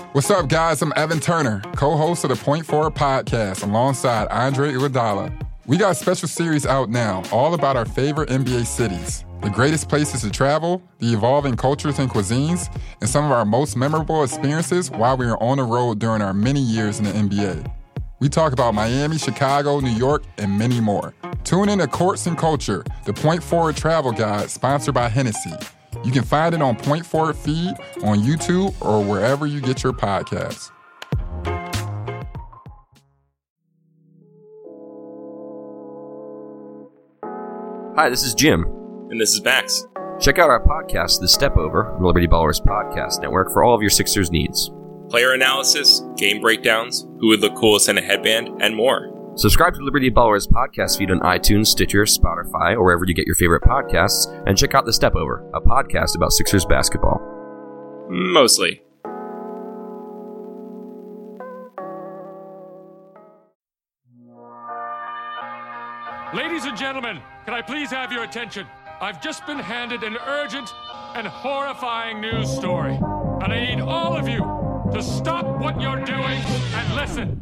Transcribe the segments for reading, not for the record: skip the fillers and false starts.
What's up, guys? I'm Evan Turner, co-host of the Point Forward podcast alongside Andre Iguodala. We got a special series out now, all about our favorite NBA cities, the greatest places to travel, the evolving cultures and cuisines, and some of our most memorable experiences while we were on the road during our many years in the NBA. We talk about Miami, Chicago, New York, and many more. Tune in to Courts and Culture, the Point Forward travel guide sponsored by Hennessy. You can find it on Point Forward feed, on YouTube, or wherever you get your podcasts. Hi, this is Jim. And this is Max. Check out our podcast, The Step Over, on the Liberty Ballers Podcast Network for all of your Sixers needs. Player analysis, game breakdowns, who would look coolest in a headband, and more. Subscribe to Liberty Ballers podcast feed on iTunes, Stitcher, Spotify, or wherever you get your favorite podcasts, and check out The Step Over, a podcast about Sixers basketball. Mostly. Ladies and gentlemen, can I please have your attention? I've just been handed an urgent and horrifying news story, and I need all of you to stop what you're doing and listen.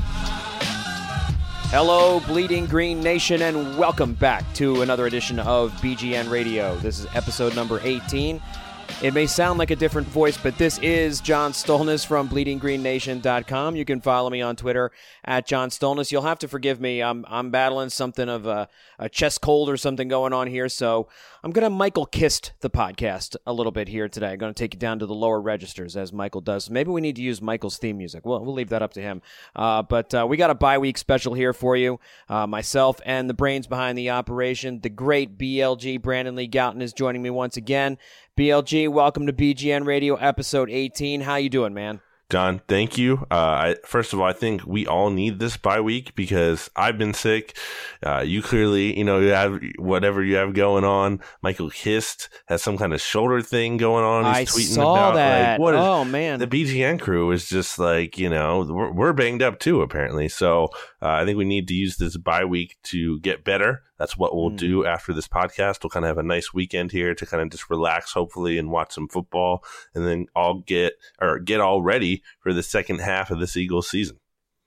Hello, Bleeding Green Nation, and welcome back to another edition of BGN Radio. This is episode number 18. It may sound like a different voice, but this is John Stolnis from BleedingGreenNation.com. You can follow me on Twitter at John Stolnis. You'll have to forgive me. I'm battling something of a chest cold or something going on here, so I'm going to Michael Kist the podcast a little bit here today. I'm going to take it down to the lower registers, as Michael does. Maybe we need to use Michael's theme music. We'll leave that up to him. But we got a bye-week special here for you. Myself and the brains behind the operation, the great BLG, Brandon Lee Gouton, is joining me once again. BLG, welcome to BGN Radio, episode 18. How you doing, man? John, thank you. First of all, I think we all need this bye week because I've been sick. You clearly, you have whatever you have going on. Michael Kist has some kind of shoulder thing going on. He's tweeting saw about that. Like, man. The BGN crew is just like, we're banged up too, apparently. So I think we need to use this bye week to get better. That's what we'll do after this podcast. We'll kind of have a nice weekend here to kind of just relax, hopefully, and watch some football, and then get all ready for the second half of this Eagles season.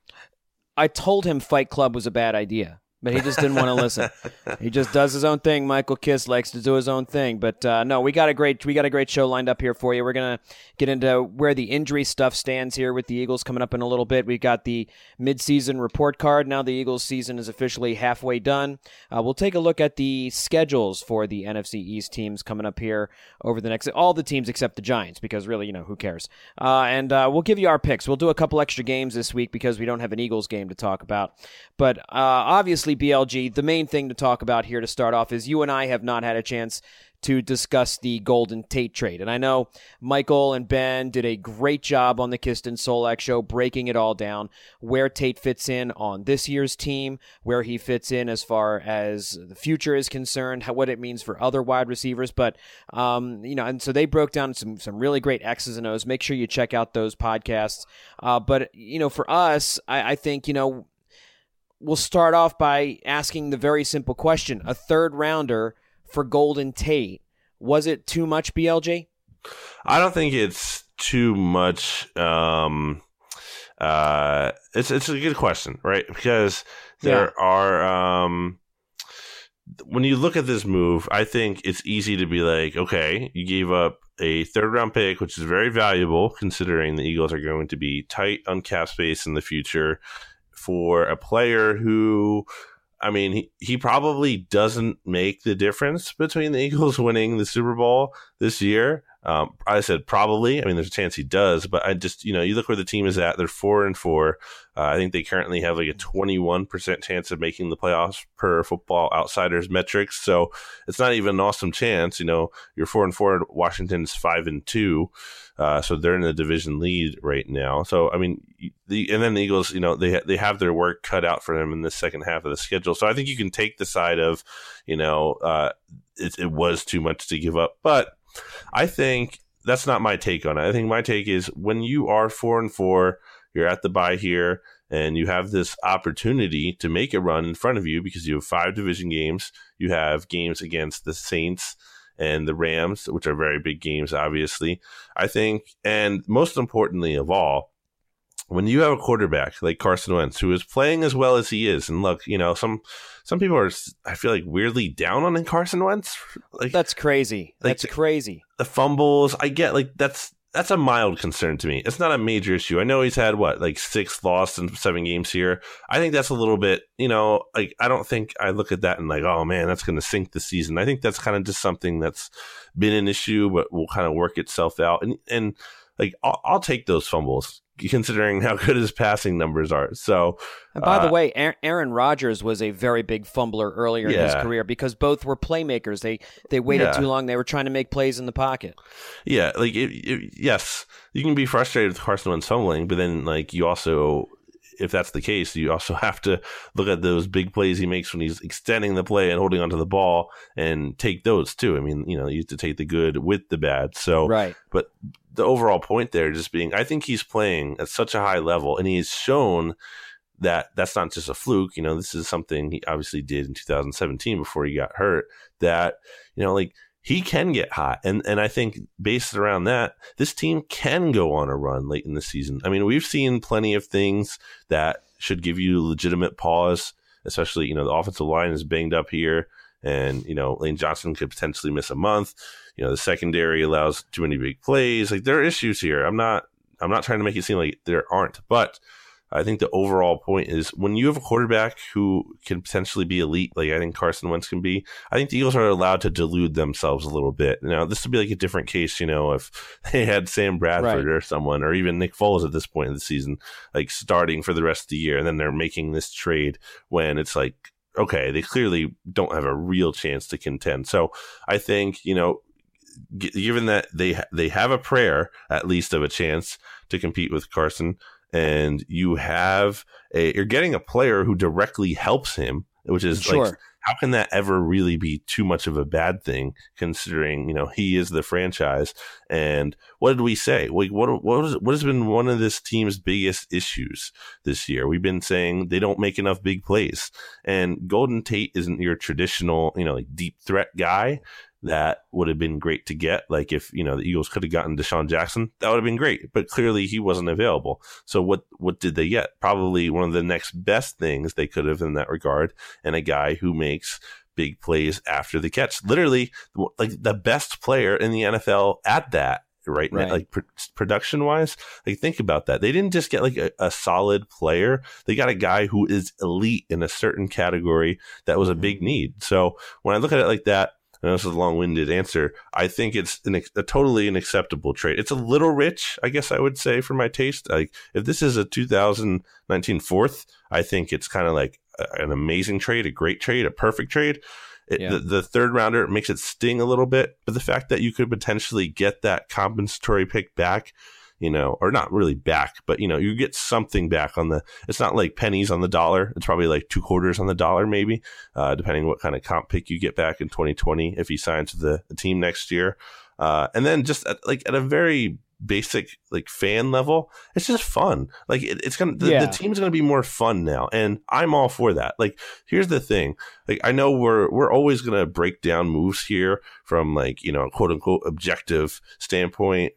I told him Fight Club was a bad idea, but he just didn't want to listen. He just does his own thing. Michael Kist likes to do his own thing. But no, we got a great show lined up here for you. We're gonna get into where the injury stuff stands here with the Eagles coming up in a little bit. We've got the midseason report card. Now the Eagles season is officially halfway done. We'll take a look at the schedules for the NFC East teams coming up here over the next, all the teams except the Giants, because really, who cares? And we'll give you our picks. We'll do a couple extra games this week because we don't have an Eagles game to talk about. But obviously, BLG, the main thing to talk about here to start off is you and I have not had a chance to discuss the Golden Tate trade. And I know Michael and Ben did a great job on the Kist and Solak show, breaking it all down, where Tate fits in on this year's team, where he fits in as far as the future is concerned, what it means for other wide receivers. But, and so they broke down some really great X's and O's. Make sure you check out those podcasts. But, for us, I think, we'll start off by asking the very simple question. A third rounder for Golden Tate. Was it too much, BLJ? I don't think it's too much. It's a good question, right? Because there are when you look at this move, I think it's easy to be like, okay, you gave up a third round pick, which is very valuable considering the Eagles are going to be tight on cap space in the future, for a player who, he probably doesn't make the difference between the Eagles winning the Super Bowl this year. I said probably. There's a chance he does, but I just, you look where the team is at. They're 4-4. I think they currently have like a 21% chance of making the playoffs per Football Outsiders metrics. So it's not even an awesome chance. You're 4-4. Washington's 5-2. So they're in the division lead right now. So, and then the Eagles, they have their work cut out for them in the second half of the schedule. So I think you can take the side of, it was too much to give up, but I think that's not my take on it. I think my take is when you are 4-4, you're at the bye here, and you have this opportunity to make a run in front of you because you have 5 division games. You have games against the Saints and the Rams, which are very big games, obviously. I think, and most importantly of all, when you have a quarterback like Carson Wentz, who is playing as well as he is, and look, some people are, I feel like, weirdly down on Carson Wentz. Like, that's crazy. That's crazy. The fumbles, I get, like, that's a mild concern to me. It's not a major issue. I know he's had 6 losses in 7 games here. I think that's a little bit, like, I don't think I look at that and like, oh man, that's going to sink the season. I think that's kind of just something that's been an issue, but will kind of work itself out. And like, I'll take those fumbles, considering how good his passing numbers are. So, and by the way, Aaron Rodgers was a very big fumbler earlier in his career because both were playmakers. They waited too long. They were trying to make plays in the pocket. Yeah, like yes, you can be frustrated with Carson Wentz fumbling, but then like you also, if that's the case, you also have to look at those big plays he makes when he's extending the play and holding onto the ball and take those too. I mean, you have to take the good with the bad. So, right. But the overall point there just being, I think he's playing at such a high level, and he's shown that that's not just a fluke. This is something he obviously did in 2017 before he got hurt, that, like, he can get hot. And I think based around that, this team can go on a run late in the season. I mean, we've seen plenty of things that should give you legitimate pause, especially, the offensive line is banged up here, and, Lane Johnson could potentially miss a month. The secondary allows too many big plays. Like, there are issues here. I'm not trying to make it seem like there aren't, but I think the overall point is when you have a quarterback who can potentially be elite, like I think Carson Wentz can be, I think the Eagles are allowed to delude themselves a little bit. Now, this would be like a different case, if they had Sam Bradford or someone, or even Nick Foles at this point in the season, like starting for the rest of the year, and then they're making this trade when it's like, okay, they clearly don't have a real chance to contend. So I think, given that they have a prayer at least of a chance to compete with Carson, and you're getting a player who directly helps him, which is like, how can that ever really be too much of a bad thing, considering, he is the franchise? And what did we say? Like, what has been one of this team's biggest issues this year? We've been saying they don't make enough big plays, and Golden Tate isn't your traditional, like deep threat guy. That would have been great to get. Like, if, the Eagles could have gotten Deshaun Jackson, that would have been great. But clearly he wasn't available. So what did they get? Probably one of the next best things they could have in that regard, and a guy who makes big plays after the catch. Literally, like, the best player in the NFL at that. Right now, like production wise, like, think about that. They didn't just get like a solid player. They got a guy who is elite in a certain category that was a big need. So when I look at it like that, and this is a long-winded answer, I think it's a totally unacceptable trade. It's a little rich, I guess I would say, for my taste. Like, if this is a 2019 fourth, I think it's kind of like an amazing trade, a great trade, a perfect trade. The third rounder makes it sting a little bit, but the fact that you could potentially get that compensatory pick back, or not really back, but, you get something back it's not like pennies on the dollar. It's probably like 2 quarters on the dollar, maybe, depending what kind of comp pick you get back in 2020 if he signs with the team next year. And then just at a very basic, like, fan level, it's just fun. Like, the team's gonna be more fun now, and I'm all for that. Like, here's the thing, like, I know we're always gonna break down moves here from, like, quote unquote objective standpoint,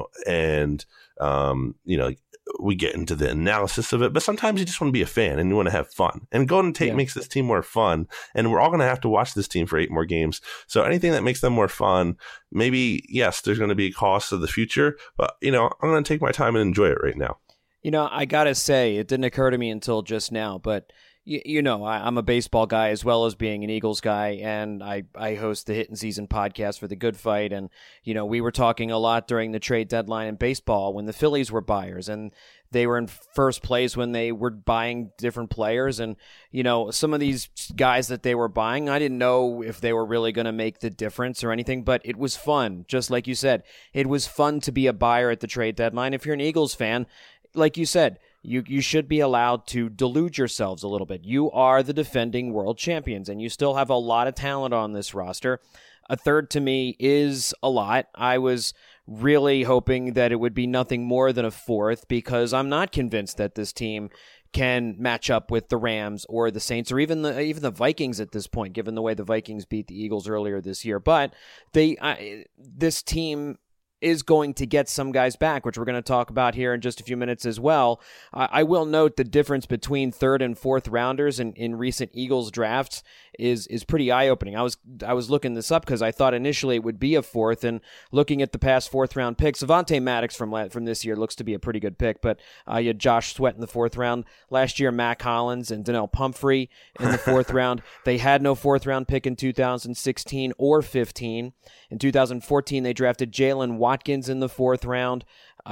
and like, we get into the analysis of it, but sometimes you just want to be a fan and you want to have fun. And Golden Tate makes this team more fun, and we're all going to have to watch this team for 8 more games. So anything that makes them more fun, maybe, yes, there's going to be costs of the future, but, I'm going to take my time and enjoy it right now. I got to say, it didn't occur to me until just now, but I'm a baseball guy as well as being an Eagles guy, and I host the Hittin' Season podcast for The Good Fight, and, we were talking a lot during the trade deadline in baseball when the Phillies were buyers, and they were in first place when they were buying different players, and, some of these guys that they were buying, I didn't know if they were really going to make the difference or anything, but it was fun. Just like you said, it was fun to be a buyer at the trade deadline. If you're an Eagles fan, like you said, you should be allowed to delude yourselves a little bit. You are the defending world champions, and you still have a lot of talent on this roster. A third, to me, is a lot. I was really hoping that it would be nothing more than a fourth, because I'm not convinced that this team can match up with the Rams or the Saints or even the Vikings at this point, given the way the Vikings beat the Eagles earlier this year. But this team is going to get some guys back, which we're going to talk about here in just a few minutes as well. I will note the difference between third and fourth rounders in recent Eagles drafts is pretty eye-opening. I was looking this up because I thought initially it would be a fourth, and looking at the past fourth-round picks, Avonte Maddox from this year looks to be a pretty good pick, but you had Josh Sweat in the fourth round. Last year, Mac Hollins and Donnell Pumphrey in the fourth round. They had no fourth-round pick in 2016 or 15. In 2014, they drafted Jalen Watkins in the fourth round.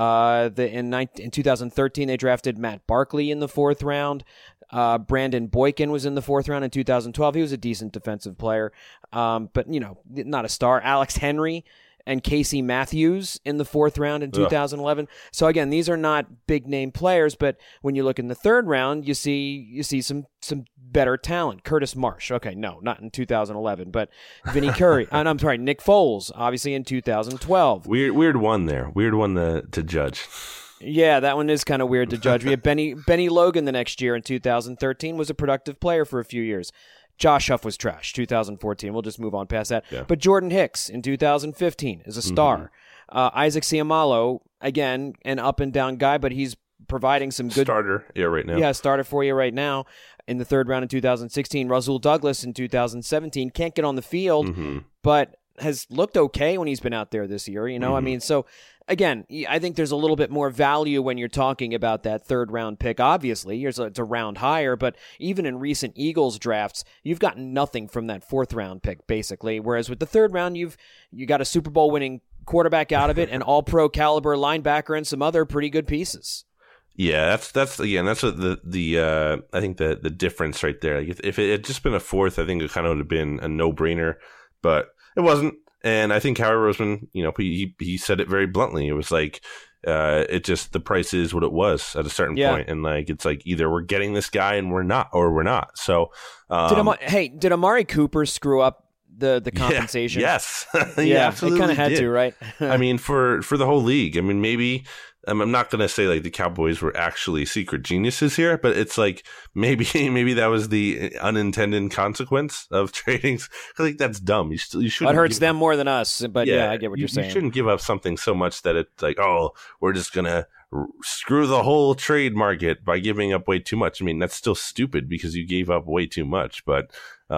In 2013, they drafted Matt Barkley in the fourth round. Brandon Boykin was in the fourth round in 2012. He was a decent defensive player, but not a star. Alex Henry and Casey Matthews in the fourth round in 2011. So again, these are not big name players, but when you look in the third round, you see some better talent. Curtis Marsh. Okay, no, not in 2011, but Vinny Curry. I'm sorry, Nick Foles, obviously in 2012. Weird one there. Weird one to judge. Yeah, that one is kind of weird to judge. We had Benny Logan the next year in 2013, was a productive player for a few years. Josh Huff was trash, 2014. We'll just move on past that. Yeah. But Jordan Hicks in 2015 is a star. Isaac Seumalo, again, an up-and-down guy, but he's providing some good... Starter, right now. Yeah, starter for you right now in the third round in 2016. Rasul Douglas in 2017 can't get on the field, but has looked okay when he's been out there this year. I mean, so... Again, I think there's a little bit more value when you're talking about that third-round pick. Obviously, it's a round higher, but even in recent Eagles drafts, you've gotten nothing from that fourth-round pick, basically. Whereas with the third round, you got a Super Bowl-winning quarterback out of it, an all-pro caliber linebacker, and some other pretty good pieces. Yeah, that's what I think the difference right there. Like if it had just been a fourth, I think it kind of would have been a no-brainer, but it wasn't. And I think Howie Roseman, he said it very bluntly. It was like, the price is what it was at a certain point. And it's like either we're getting this guy and we're not, or we're not. So, did Amari Cooper screw up the compensation? Yes. Yeah, absolutely it kind of had to, right? I mean, for the whole league. I mean, maybe I'm not going to say like the Cowboys were actually secret geniuses here, but it's like maybe that was the unintended consequence of trading. I think that's dumb. You shouldn't. It hurts them more than us, but I get what you're saying. You shouldn't give up something so much that it's like, oh, we're just going to screw the whole trade market by giving up way too much. I mean, that's still stupid because you gave up way too much, but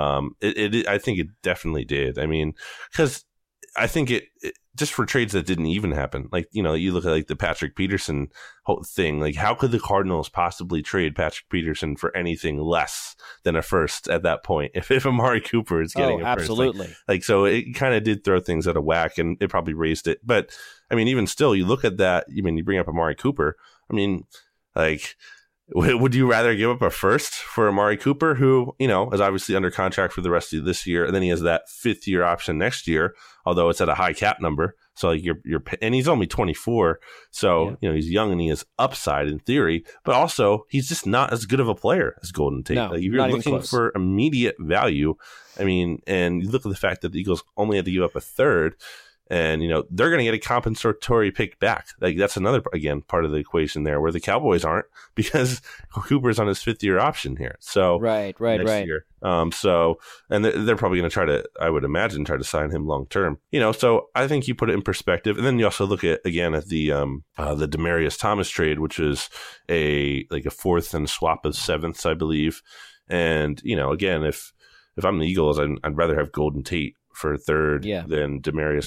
I think it definitely did. I mean, because I think it just for trades that didn't even happen. Like, you look at like the Patrick Peterson whole thing. Like, how could the Cardinals possibly trade Patrick Peterson for anything less than a first at that point? If Amari Cooper is getting a first. Absolutely. Like so it kind of did throw things out of whack, and it probably raised it. But I mean, even still, you look at that, you bring up Amari Cooper. I mean, like, would you rather give up a first for Amari Cooper, who, is obviously under contract for the rest of this year, and then he has that 5th-year option next year, although it's at a high cap number. So like and he's only 24, so he's young and he has upside in theory, but also he's just not as good of a player as Golden Tate. No, like, if you're looking for immediate value, I mean, and you look at the fact that the Eagles only had to give up a third. And, they're going to get a compensatory pick back. Like, that's another, again, part of the equation there where the Cowboys aren't, because Cooper's on his 5th-year option here. So, right. Year. And they're probably going to try to, I would imagine, try to sign him long term. So I think you put it in perspective. And then you also look at the Demaryius Thomas trade, which is a 4th and a swap of 7ths, I believe. And, again, if I'm the Eagles, I'd rather have Golden Tate for third than Demaryius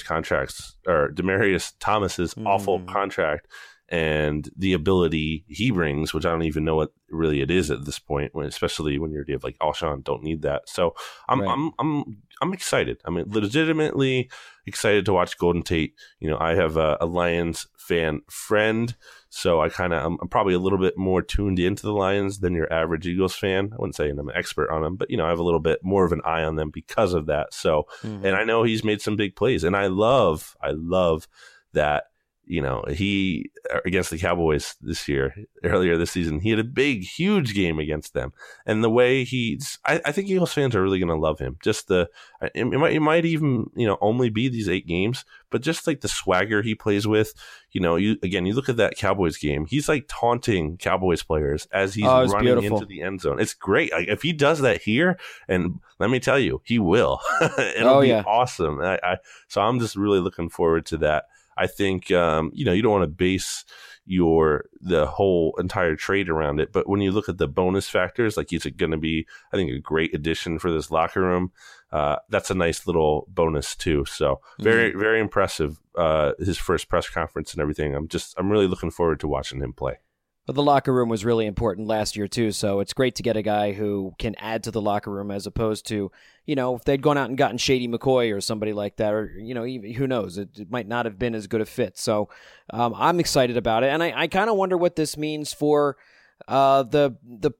Thomas's awful contract and the ability he brings, which I don't even know what really it is at this point, especially when you're like Alshon, don't need that. So I'm excited. I mean, legitimately excited to watch Golden Tate. I have a Lions fan friend, so I'm probably a little bit more tuned into the Lions than your average Eagles fan. I wouldn't say I'm an expert on them, but I have a little bit more of an eye on them because of that. So, and I know he's made some big plays, and I love that he against the Cowboys earlier this season, he had a big, huge game against them. And the way I think Eagles fans are really going to love him. Just it might even, only be these 8 games, but just like the swagger he plays with, you look at that Cowboys game, he's like taunting Cowboys players as he's running beautiful into the end zone. It's great. Like, if he does that here, and let me tell you, he will. It'll be awesome. So I'm just really looking forward to that. I think, you don't want to base the whole entire trade around it. But when you look at the bonus factors, like he's going to be, I think, a great addition for this locker room. That's a nice little bonus too. So very, very impressive. His first press conference and everything. I'm really looking forward to watching him play. But the locker room was really important last year, too, so it's great to get a guy who can add to the locker room as opposed to, if they'd gone out and gotten Shady McCoy or somebody like that, or, even, who knows, it might not have been as good a fit. So I'm excited about it, and I kind of wonder what this means for the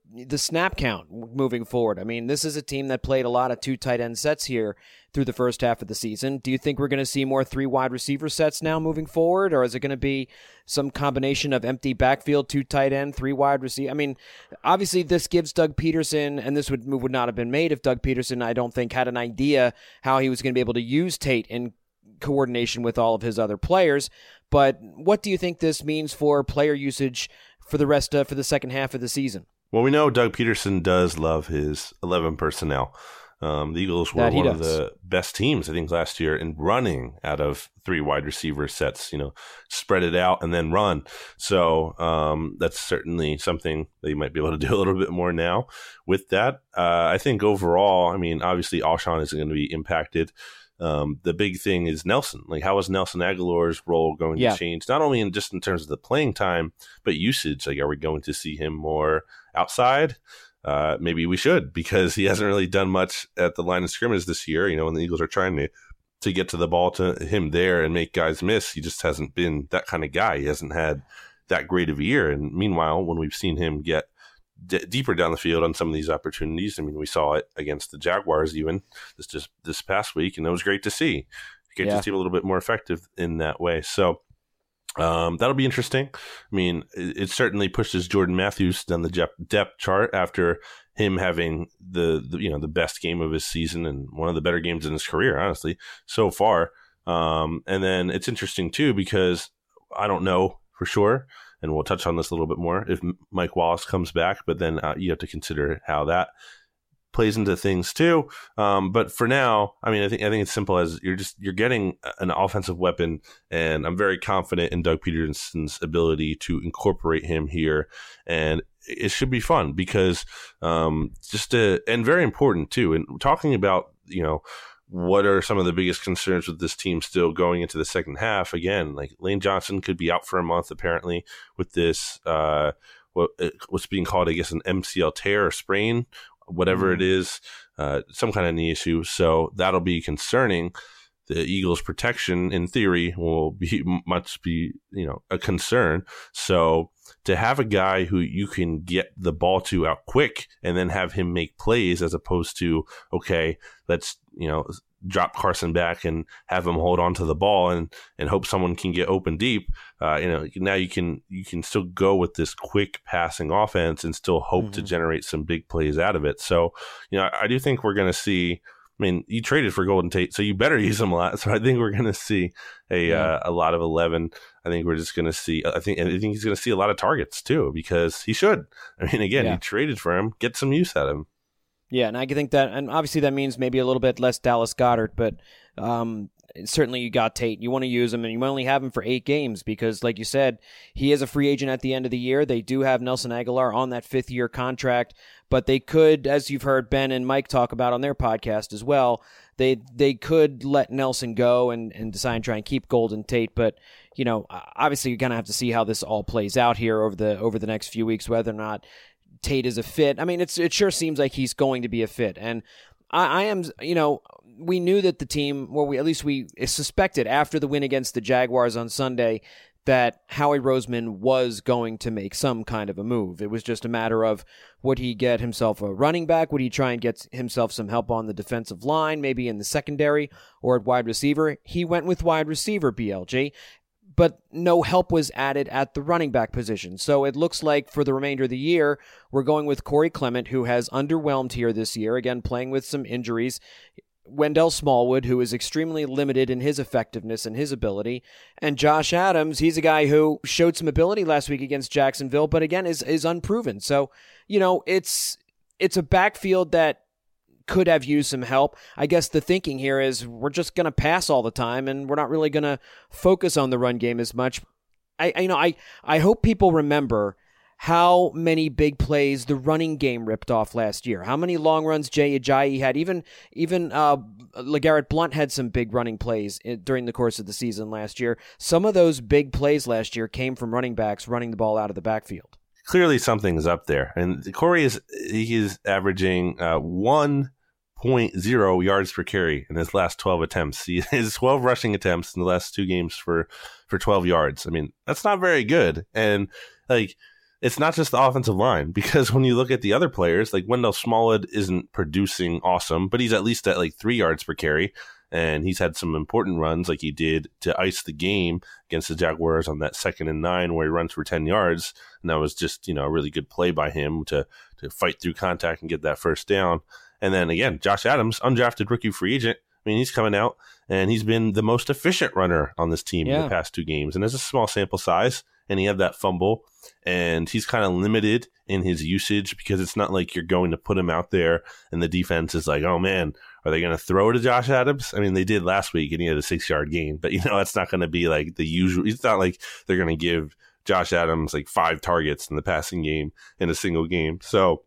snap count moving forward. I mean, this is a team that played a lot of 2 tight end sets here through the first half of the season. Do you think we're going to see more 3 wide receiver sets now moving forward, or is it going to be some combination of empty backfield, 2 tight end, 3 wide receiver? I mean, obviously this gives Doug Peterson, and this move would not have been made if Doug Peterson, I don't think, had an idea how he was going to be able to use Tate in coordination with all of his other players. But what do you think this means for player usage for the second half of the season? Well, we know Doug Peterson does love his 11 personnel. The Eagles were one of the best teams, I think, last year in running out of 3 wide receiver sets, spread it out and then run. So that's certainly something that you might be able to do a little bit more now with that. I think overall, I mean, obviously Alshon isn't going to be impacted. The big thing is Nelson. Like, how is Nelson Aguilar's role going to change? Not only in terms of the playing time, but usage. Like, are we going to see him more outside? Maybe we should, because he hasn't really done much at the line of scrimmage this year. When the Eagles are trying to get to the ball to him there and make guys miss, he just hasn't been that kind of guy. He hasn't had that great of a year. And meanwhile, when we've seen him get deeper down the field on some of these opportunities, I mean, we saw it against the Jaguars even this past week, and it was great to see. Get to see him a little bit more effective in that way. So that'll be interesting. I mean, it certainly pushes Jordan Matthews down the depth chart after him having the best game of his season and one of the better games in his career, honestly, so far. And then it's interesting too, because I don't know for sure, and we'll touch on this a little bit more, if Mike Wallace comes back, but then you have to consider how that plays into things too. But for now, I mean, I think it's simple as you're getting an offensive weapon, and I'm very confident in Doug Peterson's ability to incorporate him here, and it should be fun because and very important too. And talking about, what are some of the biggest concerns with this team still going into the second half? Again, like Lane Johnson could be out for a month apparently with this what's being called, I guess, an MCL tear or sprain, whatever it is, some kind of knee issue. So that'll be concerning. The Eagles' protection, in theory, will be a concern. So to have a guy who you can get the ball to out quick and then have him make plays, as opposed to, okay, let's drop Carson back and have him hold on to the ball and hope someone can get open deep. Now you can still go with this quick passing offense and still hope to generate some big plays out of it. So, I do think we're going to see, I mean, you traded for Golden Tate, so you better use him a lot. So I think we're going to see a lot of 11. I think we're just going to see, I think he's going to see a lot of targets too, because he should. I mean, again, you traded for him, get some use out of him. Yeah, and I think that, and obviously that means maybe a little bit less Dallas Goedert, but certainly you got Tate. You want to use him, and you only have him for 8 games because, like you said, he is a free agent at the end of the year. They do have Nelson Aguilar on that 5th-year contract, but they could, as you've heard Ben and Mike talk about on their podcast as well, they could let Nelson go and decide to try and keep Golden Tate, but obviously you're going to have to see how this all plays out here over the next few weeks, whether or not Tate is a fit. I mean, it sure seems like he's going to be a fit. And I am, we knew that the team, we suspected after the win against the Jaguars on Sunday that Howie Roseman was going to make some kind of a move. It was just a matter of, would he get himself a running back? Would he try and get himself some help on the defensive line, maybe in the secondary or at wide receiver? He went with wide receiver, BLG. but no help was added at the running back position. So it looks like for the remainder of the year, we're going with Corey Clement, who has underwhelmed here this year, again, playing with some injuries. Wendell Smallwood, who is extremely limited in his effectiveness and his ability. And Josh Adams, he's a guy who showed some ability last week against Jacksonville, but again, is unproven. So, it's a backfield that could have used some help. I guess the thinking here is we're just going to pass all the time, and we're not really going to focus on the run game as much. I hope people remember how many big plays the running game ripped off last year. How many long runs Jay Ajayi had. Even LeGarrette Blount had some big running plays during the course of the season last year. Some of those big plays last year came from running backs running the ball out of the backfield. Clearly something's up there. And Corey is averaging 1.0 yards per carry in his last 12 attempts. He has 12 rushing attempts in the last 2 games for 12 yards. I mean, that's not very good. And it's not just the offensive line, because when you look at the other players, like Wendell Smallwood isn't producing awesome, but he's at least at 3 yards per carry. And he's had some important runs like he did to ice the game against the Jaguars on that 2nd and 9 where he runs for 10 yards. And that was just, a really good play by him to fight through contact and get that first down. And then again, Josh Adams, undrafted rookie free agent. I mean, he's coming out and he's been the most efficient runner on this team in the past 2 games. And there's a small sample size, and he had that fumble, and he's kind of limited in his usage because it's not like you're going to put him out there and the defense is like, oh man, are they going to throw to Josh Adams? I mean, they did last week and he had a 6-yard gain, but that's not going to be like the usual. It's not like they're going to give Josh Adams 5 targets in the passing game in a single game. So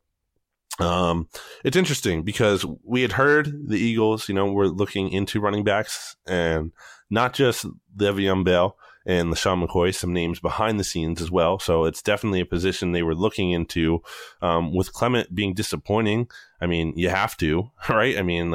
it's interesting because we had heard the Eagles, were looking into running backs, and not just Le'Veon Bell and LaShawn McCoy, some names behind the scenes as well. So it's definitely a position they were looking into. With Clement being disappointing, I mean, you have to, right? I mean,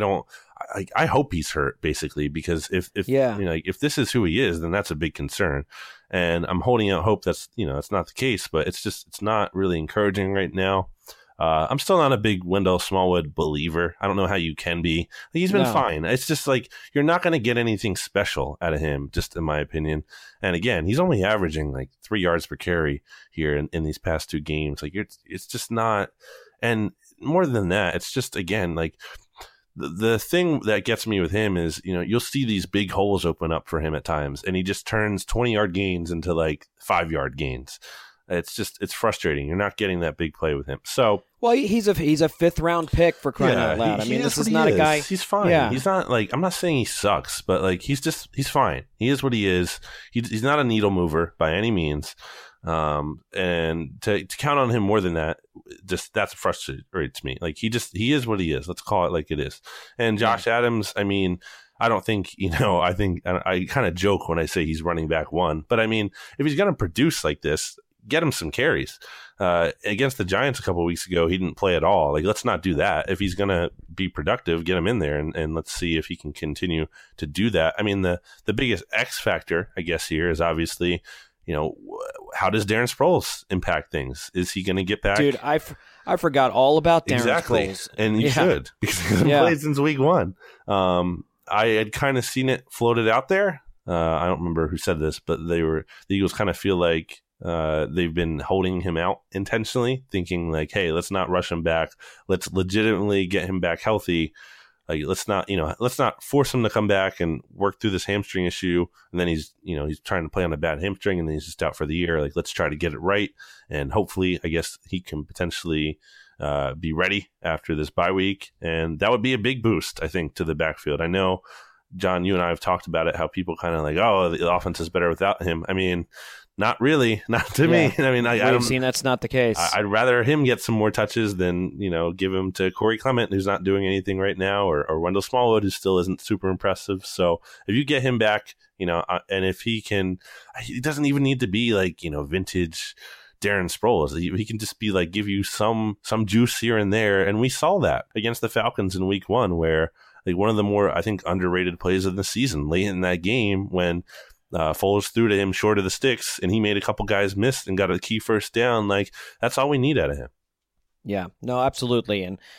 I hope he's hurt, basically, because if this is who he is, then that's a big concern. And I'm holding out hope that's not the case, but it's not really encouraging right now. I'm still not a big Wendell Smallwood believer. I don't know how you can be. He's been fine. It's just you're not going to get anything special out of him, just in my opinion. And again, he's only averaging 3 yards per carry here in these past 2 games. It's just not. And more than that, it's just, again, the thing that gets me with him is, you'll see these big holes open up for him at times, and he just turns 20-yard gains into 5-yard gains. It's frustrating. You're not getting that big play with him. So, well, he's a 5th round pick, for crying out loud. I mean, this is not a guy. He's fine. Yeah. He's not I'm not saying he sucks, but he's fine. He is what he is. He's not a needle mover by any means. And to count on him more than that, that frustrates me. He is what he is. Let's call it like it is. And Josh Adams, I mean, I don't think, I think I kind of joke when I say he's running back 1, but I mean, if he's going to produce like this, get him some carries. Against the Giants a couple of weeks ago, he didn't play at all. Let's not do that. If he's going to be productive, get him in there and let's see if he can continue to do that. I mean, the biggest X factor, I guess, here is obviously, how does Darren Sproles impact things? Is he going to get back? Dude, I forgot all about Darren Sproles. And you should, because he hasn't played since week 1. I had kind of seen it floated out there. I don't remember who said this, but the Eagles kind of feel like they've been holding him out intentionally, thinking hey, let's not rush him back. Let's legitimately get him back healthy. Let's not force him to come back and work through this hamstring issue. And then he's trying to play on a bad hamstring and then he's just out for the year. Let's try to get it right. And hopefully, I guess he can potentially be ready after this bye week. And that would be a big boost, I think, to the backfield. I know, John, you and I have talked about it, how people kind of oh, the offense is better without him. I mean, not really, not to me. I mean, we've seen that's not the case. I'd rather him get some more touches than, give him to Corey Clement, who's not doing anything right now, or Wendell Smallwood, who still isn't super impressive. So if you get him back, and if he doesn't even need to be vintage Darren Sproles. He can just be give you some juice here and there. And we saw that against the Falcons in week 1, where one of the more, I think, underrated plays of the season late in that game when Foles threw to him short of the sticks, and he made a couple guys miss and got a key first down. That's all we need out of him. Yeah, no, absolutely. And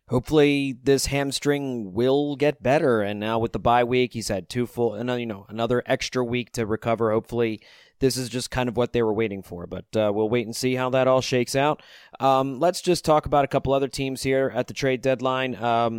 hopefully this hamstring will get better. And now with the bye week, he's had another extra week to recover. Hopefully this is just kind of what they were waiting for, but we'll wait and see how that all shakes out. Let's just talk about a couple other teams here at the trade deadline.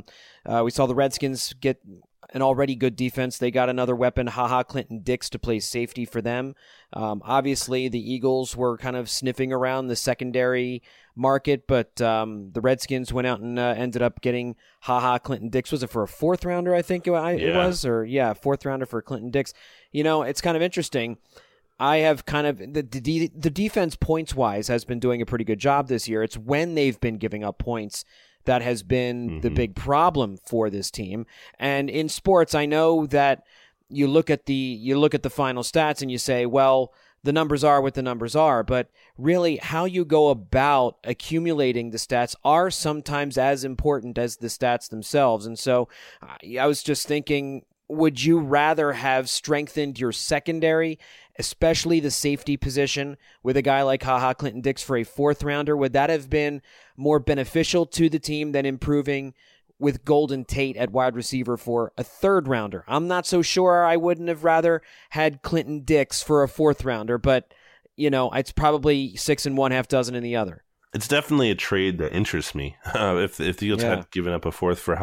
We saw the Redskins get an already good defense. They got another weapon, Clinton Dix, to play safety for them. Obviously, the Eagles were kind of sniffing around the secondary market, but the Redskins went out and ended up getting Clinton Dix. Was it for a fourth rounder, I think it was? Or fourth rounder for Clinton Dix. It's kind of interesting. I have kind of the defense points-wise has been doing a pretty good job this year. It's when they've been giving up points that has been the big problem for this team. And in sports, I know that you look at the final stats and you say, well, the numbers are what the numbers are, but really how you go about accumulating the stats are sometimes as important as the stats themselves. And so I was just thinking, would you rather have strengthened your secondary, especially the safety position, with a guy like Clinton Dix for a fourth rounder? Would that have been more beneficial to the team than improving with Golden Tate at wide receiver for a third rounder? I'm not so sure. I wouldn't have rather had Clinton Dix for a fourth rounder, but it's probably 6 and 1/2 in the other. It's definitely a trade that interests me. If the Eagles had given up a fourth for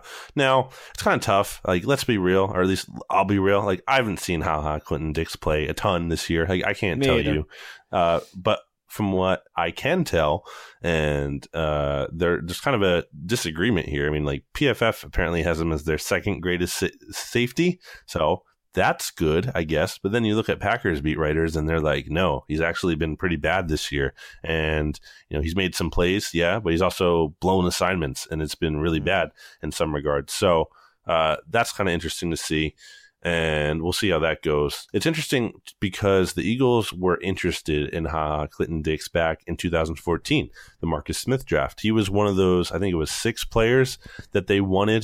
Now, it's kind of tough. Like, let's be real, or at least I'll be real. Like, I haven't seen Clinton Dix play a ton this year. Like, I can't tell you. But from what I can tell, and there's kind of a disagreement here. I mean, like, PFF apparently has him as their second greatest safety. So that's good, I guess. But then you look at Packers beat writers and they're like, no, he's actually been pretty bad this year. And, he's made some plays, but he's also blown assignments, and it's been really bad in some regards. So that's kind of interesting to see. And we'll see how that goes. It's interesting because the Eagles were interested in Clinton Dix back in 2014, the Marcus Smith draft. He was one of those, I think it was 6 players that they wanted.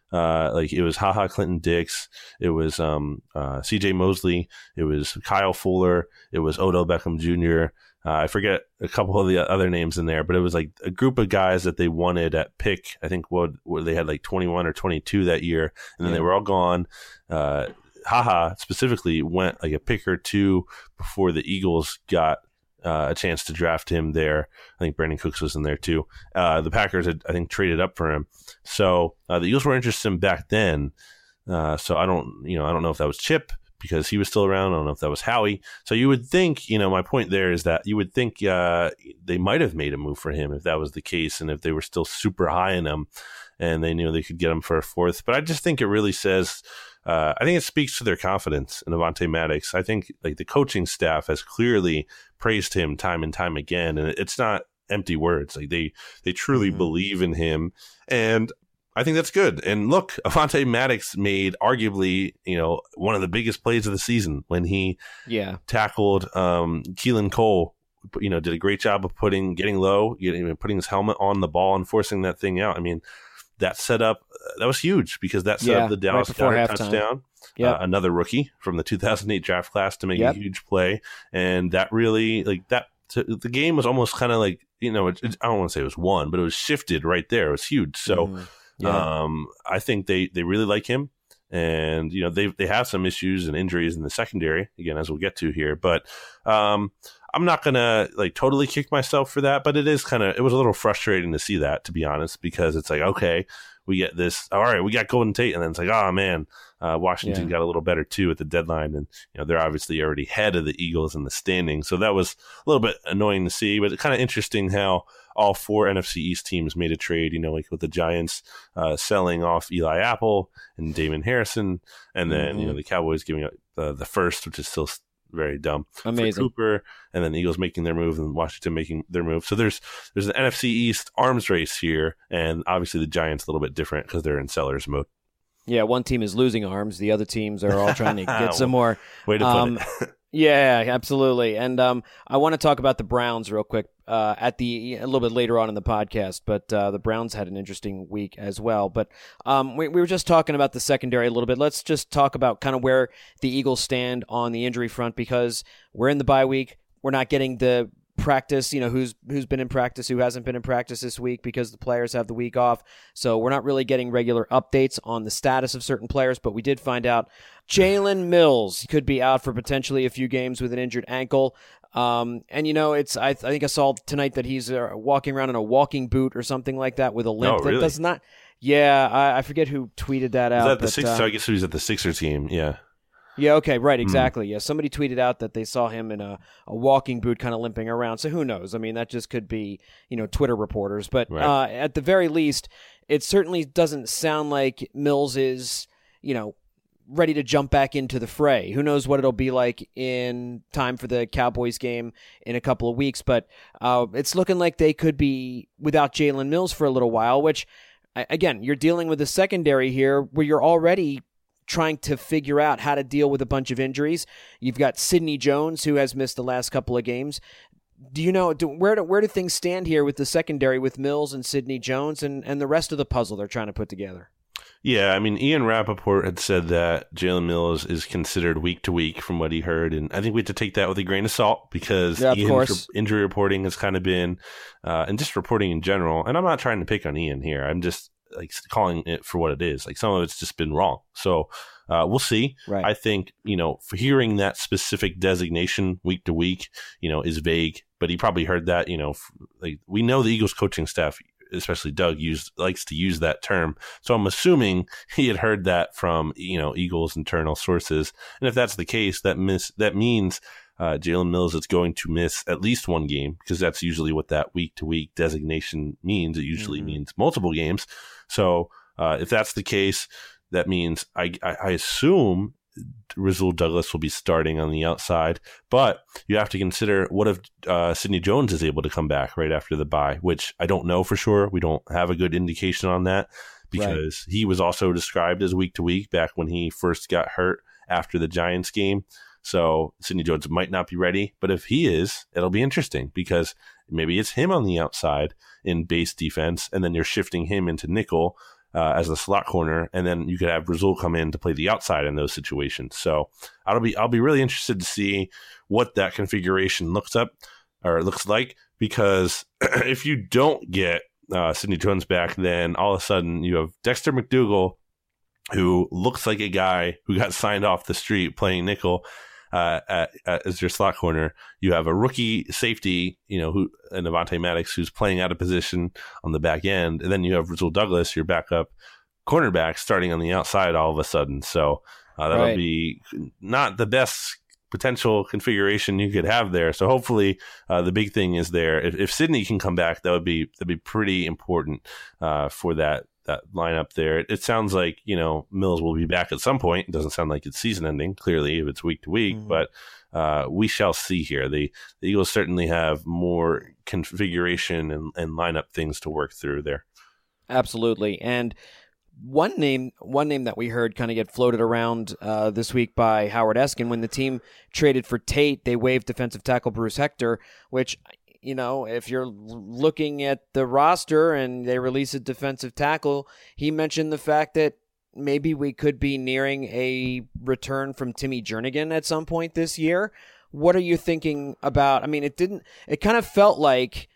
It was Clinton Dix, it was CJ Mosley, it was Kyle Fuller, it was Odell Beckham Jr. I forget a couple of the other names in there, but it was like a group of guys that they wanted at pick. I think what they had like 21 or 22 that year, and then they were all gone. Specifically went like a pick or 2 before the Eagles got a chance to draft him there. I think Brandon Cooks was in there too. The Packers had, I think, traded up for him. So the Eagles were interested in him back then. So I don't know if that was Chip because he was still around. I don't know if that was Howie. So you would think, my point there is that you would think they might have made a move for him if that was the case, and if they were still super high in him and they knew they could get him for a fourth. But I just think it really says, I think it speaks to their confidence in Avonte Maddox. I think like the coaching staff has clearly praised him time and time again, and it's not empty words. Like they truly believe in him, and I think that's good. And look, Avonte Maddox made arguably, one of the biggest plays of the season when he tackled Keelan Cole. Did a great job of getting low, putting his helmet on the ball and forcing that thing out. I mean, that was huge because that set up the Dallas Goedert touchdown. Another rookie from the 2008 draft class to make a huge play. And that really, the game was almost kind of like, I don't want to say it was won, but it was shifted right there. It was huge. So I think they really like him. And, they have some issues and injuries in the secondary, again, as we'll get to here. But I'm not going to totally kick myself for that, but it was a little frustrating to see that, to be honest, because it's like, okay, we get this. All right, we got Golden Tate. And then it's like, oh, man, Washington got a little better, too, at the deadline. And, they're obviously already ahead of the Eagles in the standings. So that was a little bit annoying to see, but it's kind of interesting how all 4 NFC East teams made a trade, with the Giants selling off Eli Apple and Damon Harrison. And then, the Cowboys giving up the first, which is still very dumb. Amazing. For Cooper, and then the Eagles making their move and Washington making their move. So there's an NFC East arms race here, and obviously the Giants a little bit different because they're in seller's mode. Yeah, one team is losing arms. The other teams are all trying to get some more. Way to put it. Yeah, absolutely. And I want to talk about the Browns real quick a little bit later on in the podcast. But the Browns had an interesting week as well. But we were just talking about the secondary a little bit. Let's just talk about kind of where the Eagles stand on the injury front, because we're in the bye week. We're not getting the practice, who's been in practice, who hasn't been in practice this week because the players have the week off. So we're not really getting regular updates on the status of certain players, but we did find out Jalen Mills could be out for potentially a few games with an injured ankle. And I think I saw tonight that he's walking around in a walking boot or something like that with a limp. Oh, really? That does not. Yeah, I forget who tweeted that out. So I guess he was at the Sixers game. Yeah. Yeah, okay, right, exactly. Yeah, somebody tweeted out that they saw him in a walking boot kind of limping around. So who knows? I mean, that just could be, Twitter reporters. But right. At the very least, it certainly doesn't sound like Mills is, ready to jump back into the fray. Who knows what it'll be like in time for the Cowboys game in a couple of weeks. But it's looking like they could be without Jalen Mills for a little while, which, again, you're dealing with a secondary here where you're already trying to figure out how to deal with a bunch of injuries. You've got Sidney Jones, who has missed the last couple of games. Do you know where do things stand here with the secondary with Mills and Sidney Jones and the rest of the puzzle they're trying to put together? Yeah, I mean, Ian Rappaport had said that Jalen Mills is considered week to week from what he heard, and I think we have to take that with a grain of salt because Ian's injury reporting has kind of been, and just reporting in general, and I'm not trying to pick on Ian here, I'm just calling it for what it is. Some of it's just been wrong. So we'll see. Right. I think, for hearing that specific designation week to week, is vague, but he probably heard that, we know the Eagles coaching staff, especially Doug, likes to use that term. So I'm assuming he had heard that from, Eagles internal sources. And if that's the case, that means Jalen Mills is going to miss at least one game because that's usually what that week-to-week designation means. It usually means multiple games. So if that's the case, that means I assume Rasul Douglas will be starting on the outside. But you have to consider what if Sidney Jones is able to come back right after the bye, which I don't know for sure. We don't have a good indication on that because he was also described as week-to-week back when he first got hurt after the Giants game. So Sidney Jones might not be ready, but if he is, it'll be interesting because maybe it's him on the outside in base defense, and then you're shifting him into nickel as the slot corner, and then you could have Rasul come in to play the outside in those situations. So I'll be really interested to see what that configuration looks like because if you don't get Sidney Jones back, then all of a sudden you have Dexter McDougal, who looks like a guy who got signed off the street playing nickel. As your slot corner, you have a rookie safety, and Avonte Maddox, who's playing out of position on the back end, and then you have Rasul Douglas, your backup cornerback, starting on the outside all of a sudden. So that'll be not the best potential configuration you could have there. So hopefully, the big thing is there. If Sidney can come back, that'd be pretty important for that lineup there. It sounds like, Mills will be back at some point. It doesn't sound like it's season ending, clearly, if it's week to week, but we shall see here. The Eagles certainly have more configuration and lineup things to work through there. Absolutely. And one name that we heard kind of get floated around this week by Howard Eskin, when the team traded for Tate, they waived defensive tackle Bruce Hector, which, if you're looking at the roster and they release a defensive tackle, he mentioned the fact that maybe we could be nearing a return from Timmy Jernigan at some point this year. What are you thinking about? I mean, it kind of felt like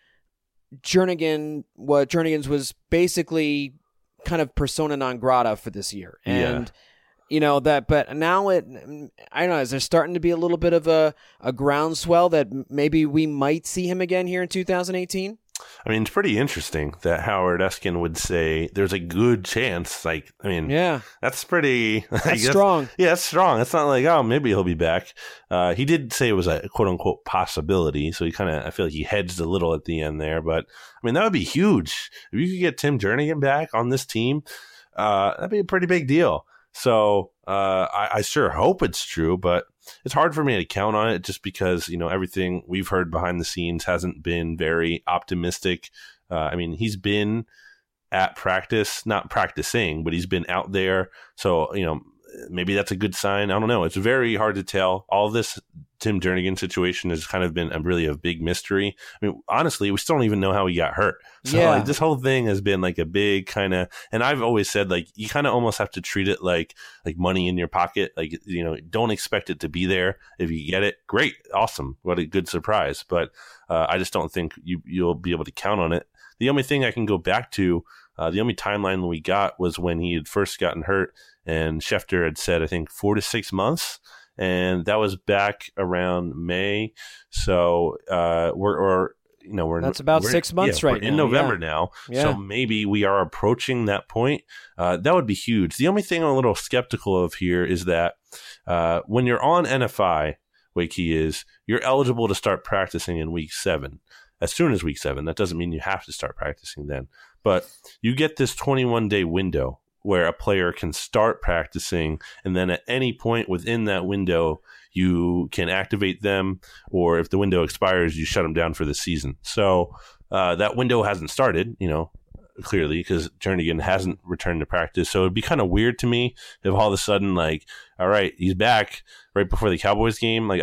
Jernigan's was basically kind of persona non grata for this year. And but now I don't know, is there starting to be a little bit of a groundswell that maybe we might see him again here in 2018? I mean, it's pretty interesting that Howard Eskin would say there's a good chance. That's pretty... That's strong. Yeah, that's strong. It's not like, oh, maybe he'll be back. He did say it was a quote-unquote possibility, so I feel like he hedged a little at the end there. But, that would be huge. If you could get Tim Jernigan back on this team, that'd be a pretty big deal. So I sure hope it's true, but it's hard for me to count on it just because, everything we've heard behind the scenes hasn't been very optimistic. He's been at practice, not practicing, but he's been out there. So, maybe that's a good sign. I don't know. It's very hard to tell. All of this Tim Jernigan situation has kind of been really a big mystery. I mean, honestly, we still don't even know how he got hurt. So like, this whole thing has been like a big kind of, and I've always said, like, you kind of almost have to treat it like money in your pocket. Like, you know, don't expect it to be there. If you get it, great, awesome. What a good surprise. But I just don't think you'll be able to count on it. The only thing I can go back to, the only timeline we got was when he had first gotten hurt, and Schefter had said, I think, 4 to 6 months. And that was back around May. So we're that's about 6 months right now. In November now. Yeah. So maybe we are approaching that point. That would be huge. The only thing I'm a little skeptical of here is that when you're on NFI, Wakey, is you're eligible to start practicing in week 7. As soon as week 7. That doesn't mean you have to start practicing then. But you get this 21-day window where a player can start practicing, and then at any point within that window, you can activate them, or if the window expires, you shut them down for the season. So that window hasn't started, you know, clearly, because Jernigan hasn't returned to practice. So it'd be kind of weird to me if all of a sudden, like, all right, he's back right before the Cowboys game. Like,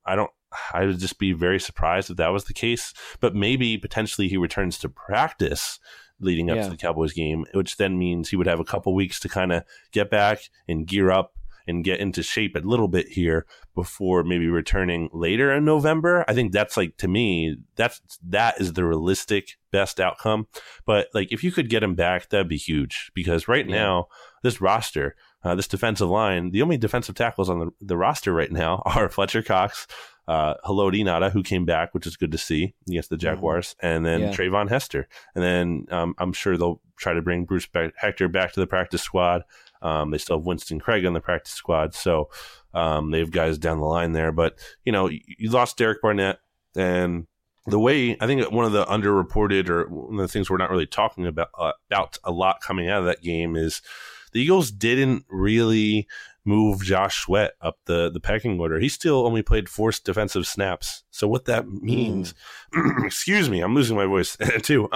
I would just be very surprised if that was the case. But maybe potentially he returns to practice leading up to the Cowboys game, which then means he would have a couple weeks to kind of get back and gear up and get into shape a little bit here before maybe returning later in November. I think that's, like, to me, that is the realistic best outcome. But like, if you could get him back, that'd be huge, because right now this roster, this defensive line, the only defensive tackles on the roster right now are Fletcher Cox, Haloti Ngata, who came back, which is good to see against the Jaguars, and then Trayvon Hester. And then I'm sure they'll try to bring Bruce Hector back to the practice squad. They still have Winston Craig on the practice squad, so they have guys down the line there. But, you know, you lost Derek Barnett, and the way, I think one of the underreported, or one of the things we're not really talking about a lot coming out of that game, is the Eagles didn't really move Josh Sweat up the pecking order. He still only played 4 defensive snaps. So what that means, excuse me, I'm losing my voice too,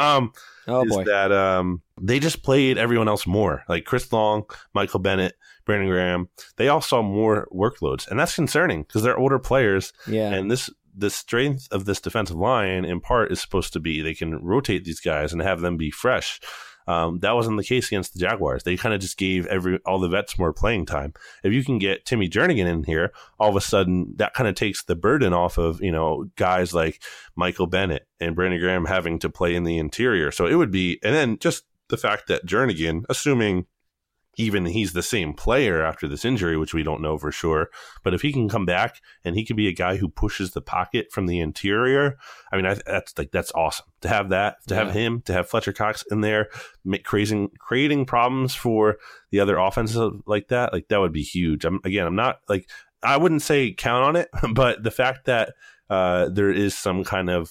that they just played everyone else more. Like Chris Long, Michael Bennett, Brandon Graham, they all saw more workloads. And that's concerning because they're older players. Yeah. And the strength of this defensive line, in part, is supposed to be they can rotate these guys and have them be fresh. That wasn't the case against the Jaguars. They kind of just gave all the vets more playing time. If you can get Timmy Jernigan in here, all of a sudden that kind of takes the burden off of, you know, guys like Michael Bennett and Brandon Graham having to play in the interior. So it would be, and then just the fact that Jernigan, assuming even he's the same player after this injury, which we don't know for sure, but if he can come back and he can be a guy who pushes the pocket from the interior, I mean, that's awesome to have that, to have him, to have Fletcher Cox in there, creating problems for the other offenses like that would be huge. I'm not like, I wouldn't say count on it, but the fact that there is some kind of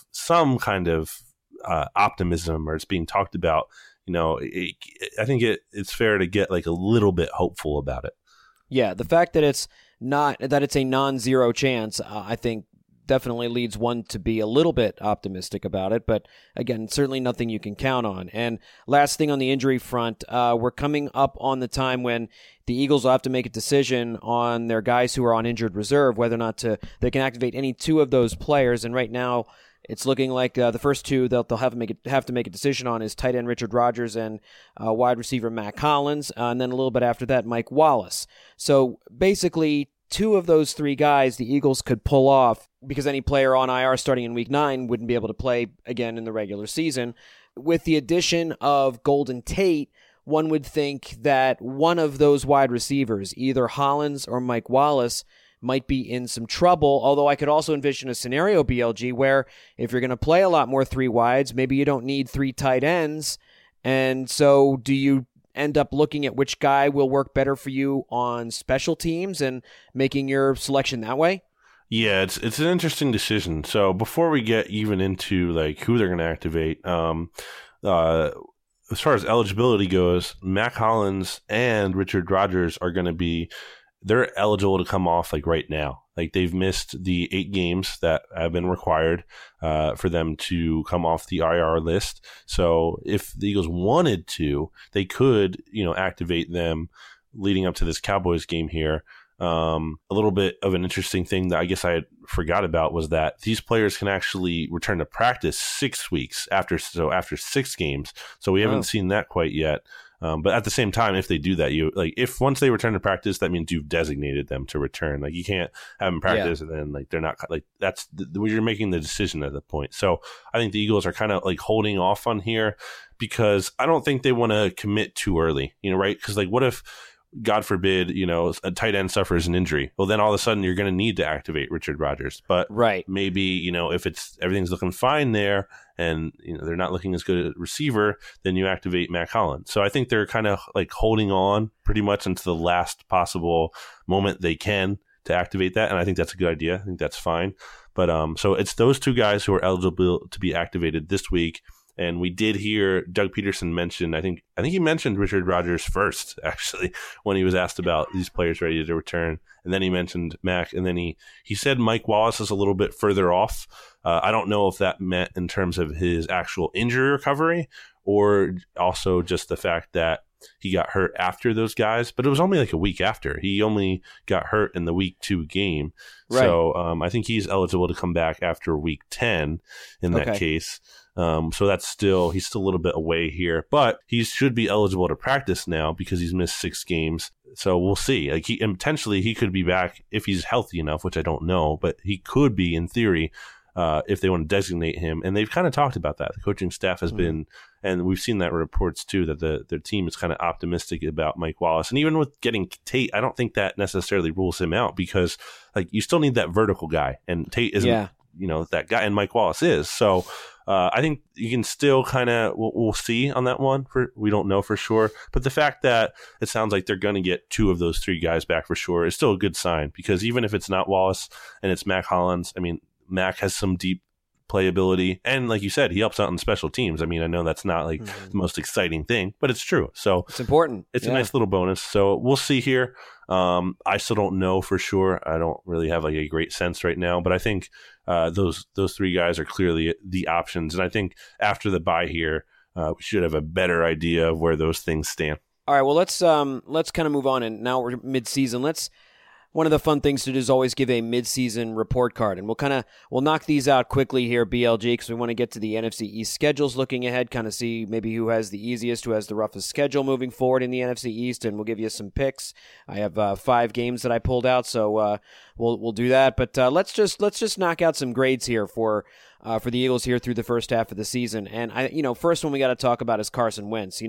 optimism, or it's being talked about, you know, I think it's fair to get like a little bit hopeful about it. Yeah, the fact that it's a non-zero chance, I think definitely leads one to be a little bit optimistic about it. But again, certainly nothing you can count on. And last thing on the injury front, we're coming up on the time when the Eagles will have to make a decision on their guys who are on injured reserve, whether or not they can activate any 2 of those players. And right now, it's looking like the first 2 they'll have to make a decision on is tight end Richard Rodgers and wide receiver Mack Hollins, and then a little bit after that, Mike Wallace. So basically, 2 of those 3 guys the Eagles could pull off, because any player on IR starting in Week 9 wouldn't be able to play again in the regular season. With the addition of Golden Tate, one would think that one of those wide receivers, either Hollins or Mike Wallace, might be in some trouble, although I could also envision a scenario, BLG, where if you're going to play a lot more 3 wides, maybe you don't need 3 tight ends, and so do you end up looking at which guy will work better for you on special teams and making your selection that way? Yeah, it's an interesting decision. So before we get even into like who they're going to activate, as far as eligibility goes, Mack Hollins and Richard Rodgers are going to be, they're eligible to come off like right now. Like they've missed the 8 games that have been required for them to come off the IR list. So if the Eagles wanted to, they could, you know, activate them leading up to this Cowboys game here. A little bit of an interesting thing that I guess I had forgot about was that these players can actually return to practice 6 weeks after 6 games. So we haven't seen that quite yet. But at the same time, if they do that, if once they return to practice, that means you've designated them to return. Like you can't have them practice and then they're not that's you're making the decision at that point. So I think the Eagles are kind of holding off on here because I don't think they want to commit too early, right? Because what if, God forbid, a tight end suffers an injury? Well, then all of a sudden you're going to need to activate Richard Rodgers. But maybe, if everything's looking fine there and they're not looking as good a receiver, then you activate Mack Hollins. So I think they're kind of holding on pretty much until the last possible moment they can to activate that. And I think that's a good idea. I think that's fine. But so it's those 2 guys who are eligible to be activated this week. And we did hear Doug Peterson mention, I think he mentioned Richard Rodgers first, actually, when he was asked about these players ready to return. And then he mentioned Mack. And then he said Mike Wallace is a little bit further off. I don't know if that meant in terms of his actual injury recovery or also just the fact that he got hurt after those guys. But it was only a week after. He only got hurt in the week 2 game. Right. So I think he's eligible to come back after week 10 in that case. So he's still a little bit away here, but he should be eligible to practice now because he's missed 6 games. So we'll see. Potentially he could be back if he's healthy enough, which I don't know, but he could be in theory if they want to designate him. And they've kind of talked about that. The coaching staff has been, and we've seen that in reports too, that their team is kind of optimistic about Mike Wallace. And even with getting Tate, I don't think that necessarily rules him out because you still need that vertical guy, and Tate isn't, that guy, and Mike Wallace is. So I think you can still kind of, we'll see on that one. We don't know for sure. But the fact that it sounds like they're going to get 2 of those 3 guys back for sure is still a good sign, because even if it's not Wallace and it's Mack Hollins, I mean, Mack has some deep playability. And like you said, he helps out in special teams. I mean, I know that's not the most exciting thing, but it's true. So it's important. It's a nice little bonus. So we'll see here. I still don't know for sure. I don't really have a great sense right now, but I think those 3 guys are clearly the options. And I think after the bye here, we should have a better idea of where those things stand. All right. Well, let's kind of move on. And now we're mid-season. One of the fun things to do is always give a mid-season report card, and we'll knock these out quickly here, BLG, because we want to get to the NFC East schedules looking ahead, kind of see maybe who has the easiest, who has the roughest schedule moving forward in the NFC East, and we'll give you some picks. I have 5 games that I pulled out, so we'll do that. But let's just knock out some grades here for the Eagles here through the first half of the season. And first one we got to talk about is Carson Wentz.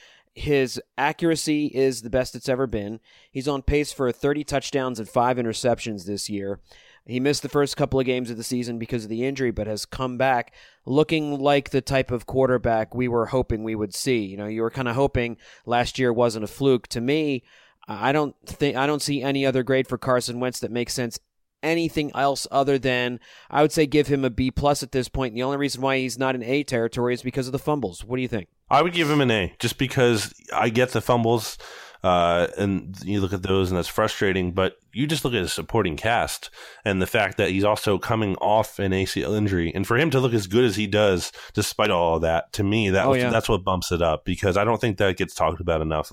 His accuracy is the best it's ever been. He's on pace for 30 touchdowns and 5 interceptions this year. He missed the first couple of games of the season because of the injury, but has come back looking like the type of quarterback we were hoping we would see. You were kind of hoping last year wasn't a fluke. To me, I don't see any other grade for Carson Wentz that makes sense anything else other than, I would say, give him a B+ at this point. And the only reason why he's not in A territory is because of the fumbles. What do you think? I would give him an A, just because I get the fumbles, and you look at those and that's frustrating, but you just look at his supporting cast and the fact that he's also coming off an ACL injury, and for him to look as good as he does despite all of that, to me, that's what bumps it up, because I don't think that gets talked about enough.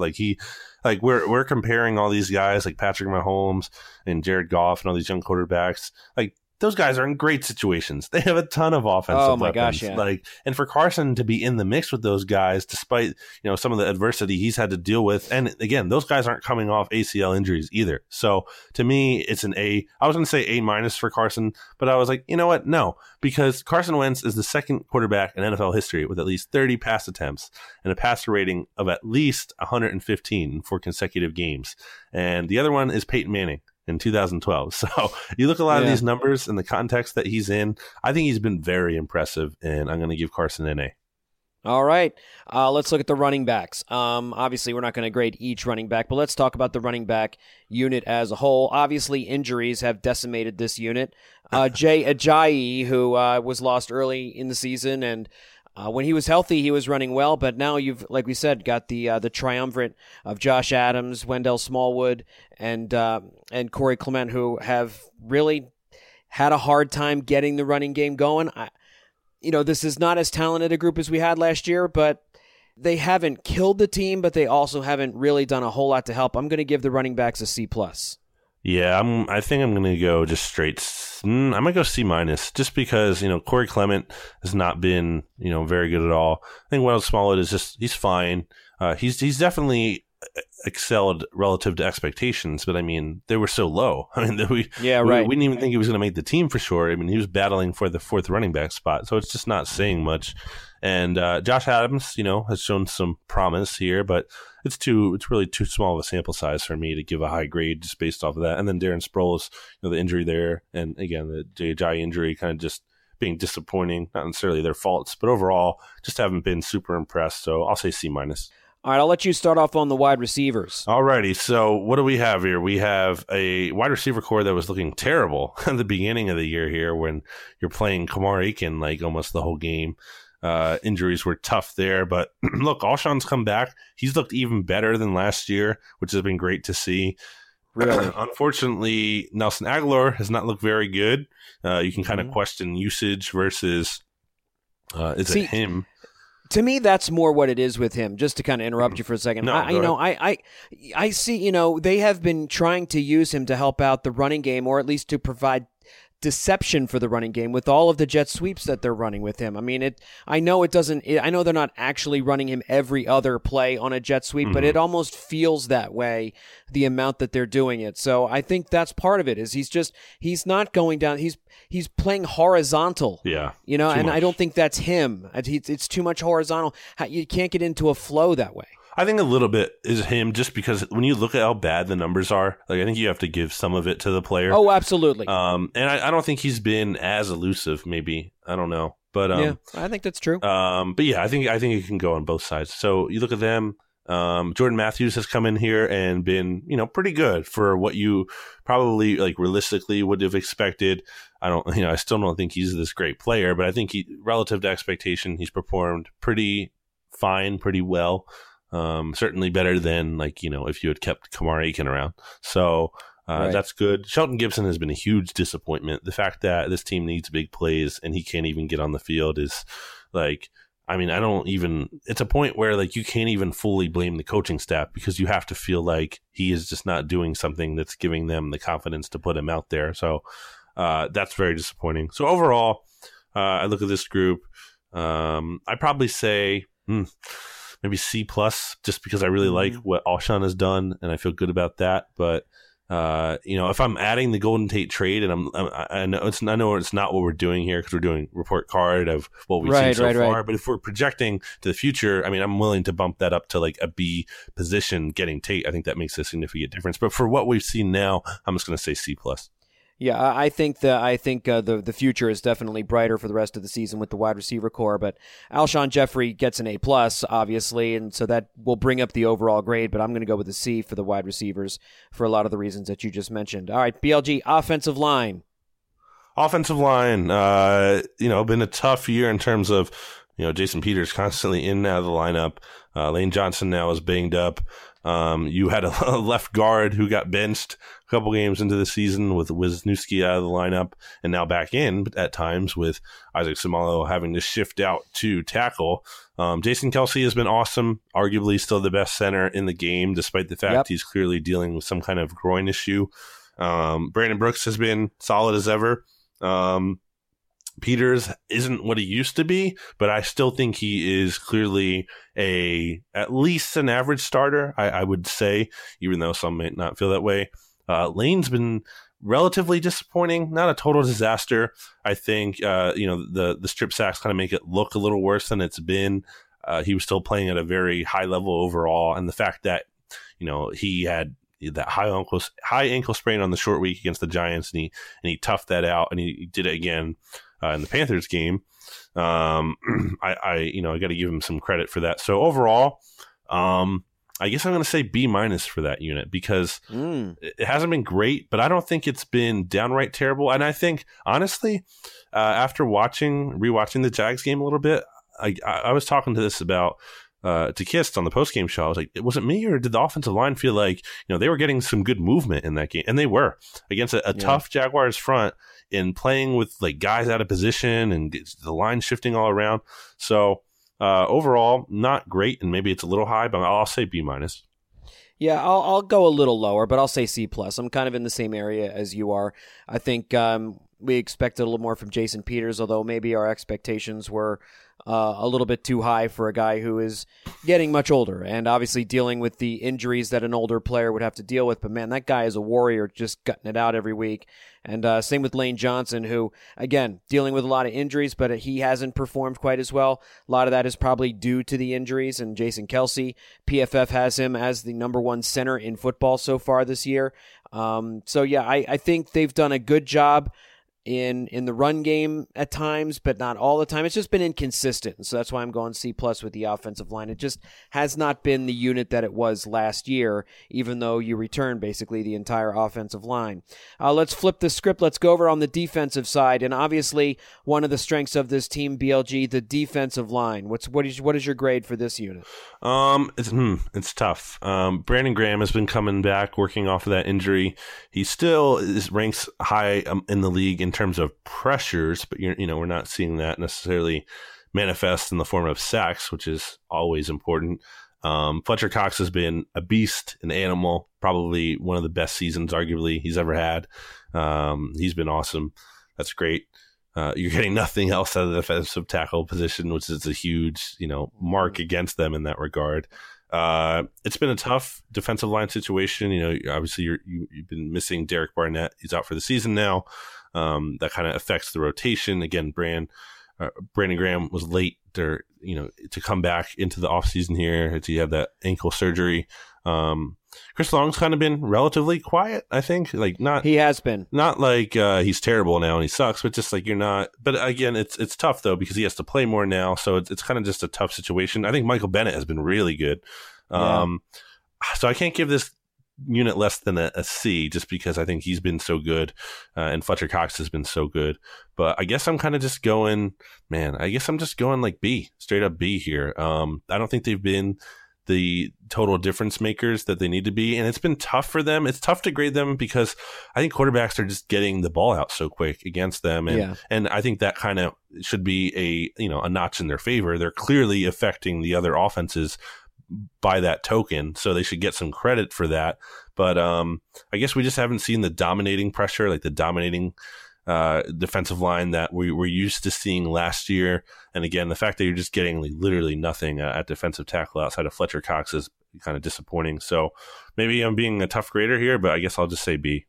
We're comparing all these guys like Patrick Mahomes and Jared Goff and all these young quarterbacks. Those guys are in great situations. They have a ton of offensive weapons. Gosh, yeah. And for Carson to be in the mix with those guys, despite some of the adversity he's had to deal with, and again, those guys aren't coming off ACL injuries either. So to me, it's an A. I was going to say A- for Carson, but I was like, you know what? No, because Carson Wentz is the second quarterback in NFL history with at least 30 pass attempts and a passer rating of at least 115 for consecutive games, and the other one is Peyton Manning in 2012. So you look at a lot of these numbers in the context that he's in, I think he's been very impressive, and I'm going to give Carson an A. All right. Let's look at the running backs. Obviously, we're not going to grade each running back, but let's talk about the running back unit as a whole. Obviously, injuries have decimated this unit. Jay Ajayi, who was lost early in the season, and when he was healthy, he was running well, but now you've, like we said, got the triumvirate of Josh Adams, Wendell Smallwood, and Corey Clement, who have really had a hard time getting the running game going. This is not as talented a group as we had last year, but they haven't killed the team, but they also haven't really done a whole lot to help. I'm going to give the running backs a C+. Yeah, I think I'm going to go just straight. I'm going to go C-, just because, Corey Clement has not been, very good at all. I think Wendell Smollett is he's fine. He's definitely excelled relative to expectations, but I mean, they were so low. I mean, we didn't even think he was going to make the team for sure. I mean, he was battling for the 4th running back spot, so it's just not saying much. And Josh Adams, has shown some promise here, but it's really too small of a sample size for me to give a high grade just based off of that. And then Darren Sproles, the injury there, and again the Jai injury kind of just being disappointing. Not necessarily their faults, but overall just haven't been super impressed. So I'll say C-. All right, I'll let you start off on the wide receivers. Alrighty, so what do we have here? We have a wide receiver core that was looking terrible at the beginning of the year here when you're playing Kamar Aiken like almost the whole game. Injuries were tough there, but look, Alshon's come back. He's looked even better than last year, which has been great to see. Really? Unfortunately, Nelson Aguilar has not looked very good. You can kind of question usage versus it him? To me, that's more what it is with him. Just to kind of interrupt you for a second, I see. They have been trying to use him to help out the running game, or at least to provide deception for the running game with all of the jet sweeps that they're running with him. I mean, I know they're not actually running him every other play on a jet sweep, but it almost feels that way, the amount that they're doing it. So I think that's part of it, is he's not going down. He's playing horizontal. Yeah. And much. I don't think that's him. It's too much horizontal. You can't get into a flow that way. I think a little bit is him, just because when you look at how bad the numbers are, like I think you have to give some of it to the player. Oh, absolutely. And I don't think he's been as elusive. Maybe, I don't know, but yeah, I think that's true. But yeah, I think it can go on both sides. So you look at them. Jordan Matthews has come in here and been, pretty good for what you probably realistically would have expected. I still don't think he's this great player, but I think relative to expectation, he's performed pretty fine, pretty well. Certainly better than if you had kept Kamar Aiken around. So right. That's good. Shelton Gibson has been a huge disappointment. The fact that this team needs big plays and he can't even get on the field is it's a point where you can't even fully blame the coaching staff, because you have to feel like he is just not doing something that's giving them the confidence to put him out there. So that's very disappointing. So overall, I look at this group. I'd probably say maybe C+, just because I really like what Alshon has done and I feel good about that. But if I'm adding the Golden Tate trade, and I know it's not what we're doing here, because we're doing report card of what we've seen so far. Right. But if we're projecting to the future, I'm willing to bump that up to a B position. Getting Tate, I think that makes a significant difference. But for what we've seen now, I'm just going to say C+. Yeah, I think the future is definitely brighter for the rest of the season with the wide receiver core. But Alshon Jeffrey gets an A+, obviously, and so that will bring up the overall grade. But I'm going to go with a C for the wide receivers for a lot of the reasons that you just mentioned. All right, BLG, offensive line. Offensive line, been a tough year in terms of Jason Peters constantly in and out of the lineup. Lane Johnson now is banged up. You had a left guard who got benched a couple games into the season with Wisniewski out of the lineup, and now back in at times with Isaac Seumalo having to shift out to tackle. Jason Kelce has been awesome, arguably still the best center in the game, despite the fact he's clearly dealing with some kind of groin issue. Brandon Brooks has been solid as ever. Peters isn't what he used to be, but I still think he is clearly at least an average starter, I would say, even though some may not feel that way. Lane's been relatively disappointing, not a total disaster. I think, the strip sacks kind of make it look a little worse than it's been. He was still playing at a very high level overall, and the fact that, he had that high ankle sprain on the short week against the Giants, and he toughed that out, and he did it again in the Panthers game. I got to give him some credit for that. So overall, I guess I'm going to say B- for that unit, because it hasn't been great, but I don't think it's been downright terrible. And I think, honestly, after rewatching the Jags game a little bit, I was talking to this about to Kist on the postgame show. I was like, was it me, or did the offensive line feel like they were getting some good movement in that game? And they were, against a tough Jaguars front, in playing with guys out of position and the line shifting all around. So overall, not great, and maybe it's a little high, but I'll say B-. Yeah, I'll go a little lower, but I'll say C+. I'm kind of in the same area as you are. I think we expected a little more from Jason Peters, although maybe our expectations were a little bit too high for a guy who is getting much older and obviously dealing with the injuries that an older player would have to deal with. But man, that guy is a warrior, just gutting it out every week. And same with Lane Johnson, who, again, dealing with a lot of injuries, but he hasn't performed quite as well. A lot of that is probably due to the injuries. And Jason Kelce, PFF has him as the number 1 center in football so far this year. So yeah, I think they've done a good job in the run game at times, but not all the time. It's just been inconsistent. So that's why I'm going C+ with the offensive line. It just has not been the unit that it was last year, even though you return basically the entire offensive line. Let's flip the script. Let's go over on the defensive side. And obviously one of the strengths of this team, BLG, the defensive line. What is your grade for this unit? It's tough. Brandon Graham has been coming back, working off of that injury. He still ranks high in the league in terms of pressures, but we're not seeing that necessarily manifest in the form of sacks, which is always important. Fletcher Cox has been a beast, an animal, probably one of the best seasons, arguably, he's ever had. He's been awesome. That's great. You're getting nothing else out of the defensive tackle position, which is a huge, mark against them in that regard. It's been a tough defensive line situation. Obviously you've been missing Derek Barnett. He's out for the season now. That kind of affects the rotation. Again, Brandon Graham was late to come back into the offseason here to have that ankle surgery. Chris Long's kind of been relatively quiet, I think. He has been. Not like he's terrible now and he sucks, but just like you're not. But again, it's tough though because he has to play more now, so it's kind of just a tough situation. I think Michael Bennett has been really good. So I can't give this unit less than a C just because I think he's been so good and Fletcher Cox has been so good. But I guess I'm kind of just going, like B, straight up B here. I don't think they've been the total difference makers that they need to be. And it's been tough for them. It's tough to grade them because I think quarterbacks are just getting the ball out so quick against them. And I think that kind of should be a notch in their favor. They're clearly affecting the other offenses by that token, so they should get some credit for that. But I guess we just haven't seen the dominating pressure, like the dominating defensive line that we were used to seeing last year. And again, the fact that you're just getting literally nothing at defensive tackle outside of Fletcher Cox is kind of disappointing. So maybe I'm being a tough grader here, but I guess I'll just say B.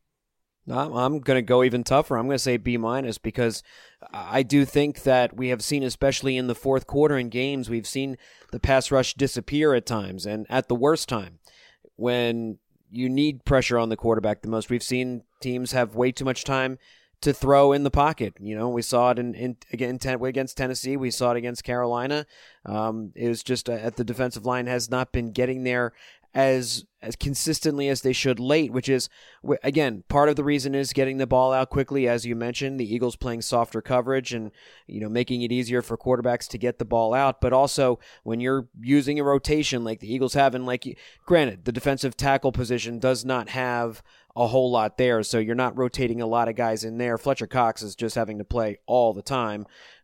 I'm going to go even tougher. I'm going to say B- because I do think that we have seen, especially in the fourth quarter in games, we've seen the pass rush disappear at times, and at the worst time when you need pressure on the quarterback the most. We've seen teams have way too much time to throw in the pocket. We saw it against Tennessee. We saw it against Carolina. It was just at the defensive line has not been getting there as consistently as they should late, which is, again, part of the reason is getting the ball out quickly, as you mentioned, the Eagles playing softer coverage and, making it easier for quarterbacks to get the ball out. But also when you're using a rotation like the Eagles have, and granted, the defensive tackle position does not have a whole lot there, so you're not rotating a lot of guys in there. Fletcher Cox is just having to play all the time.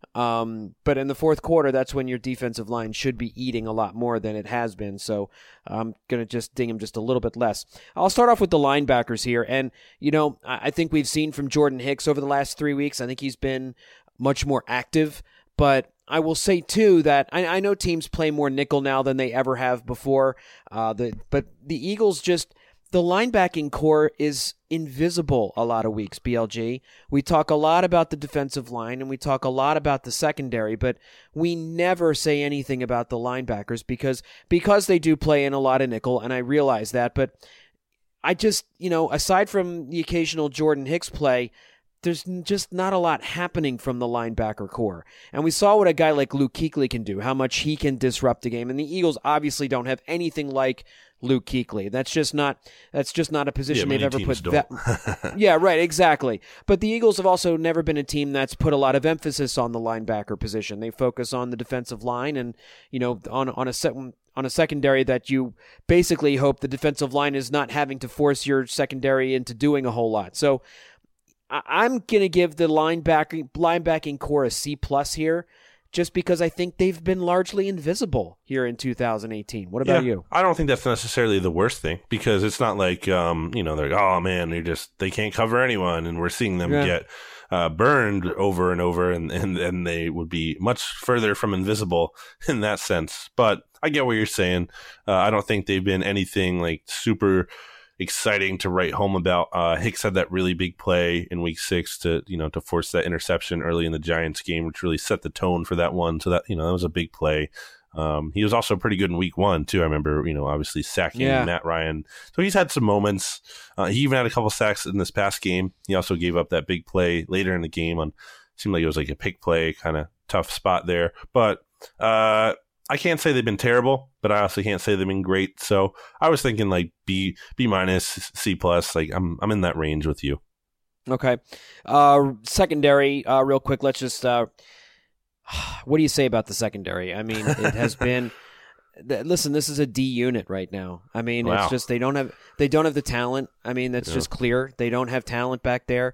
But in the fourth quarter, that's when your defensive line should be eating a lot more than it has been. So I'm going to just ding him just a little bit less. I'll start off with the linebackers here. And, I think we've seen from Jordan Hicks over the last 3 weeks, I think he's been much more active. But I will say, too, that I know teams play more nickel now than they ever have before. But the Eagles the linebacking core is invisible a lot of weeks, BLG. We talk a lot about the defensive line and we talk a lot about the secondary, but we never say anything about the linebackers because they do play in a lot of nickel, and I realize that. But I just, aside from the occasional Jordan Hicks play, there's just not a lot happening from the linebacker core. And we saw what a guy like Luke Kuechly can do, how much he can disrupt the game. And the Eagles obviously don't have anything like Luke Kuechly. That's just not a position they've ever put. Yeah, right, exactly. But the Eagles have also never been a team that's put a lot of emphasis on the linebacker position. They focus on the defensive line and, on a secondary that you basically hope the defensive line is not having to force your secondary into doing a whole lot. So I'm going to give the linebacking core a C+ here, just because I think they've been largely invisible here in 2018. What about you? I don't think that's necessarily the worst thing, because it's not like, they're like, oh man, they can't cover anyone, and we're seeing them get burned over and over, and they would be much further from invisible in that sense. But I get what you're saying. I don't think they've been anything like super exciting to write home about. Hicks had that really big play in week 6 to force that interception early in the Giants game, which really set the tone for that one. So that, that was a big play. He was also pretty good in week 1 too. I remember, obviously sacking Matt Ryan. So he's had some moments. He even had a couple sacks in this past game. He also gave up that big play later in the game seemed like it was like a pick play, kind of tough spot there. But, I can't say they've been terrible, but I also can't say they've been great. So I was thinking like B minus, C plus. Like I'm in that range with you. Okay. Secondary, real quick. Let's just. What do you say about the secondary? I mean, it has been. Listen, this is a D unit right now. I mean, It's just they don't have the talent. I mean, that's just clear. They don't have talent back there.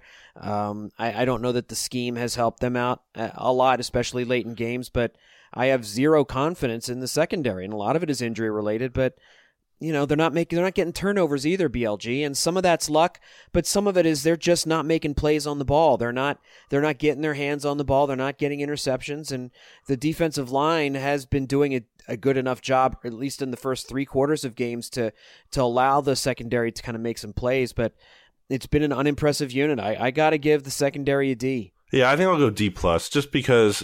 I don't know that the scheme has helped them out a lot, especially late in games, but I have zero confidence in the secondary, and a lot of it is injury related, but they're not getting turnovers either, BLG, and some of that's luck, but some of it is they're just not making plays on the ball. They're not getting their hands on the ball. They're not getting interceptions, and the defensive line has been doing a good enough job, at least in the first 3 quarters of games, to allow the secondary to kind of make some plays, but it's been an unimpressive unit. I got to give the secondary a D. Yeah, I think I'll go D plus, just because,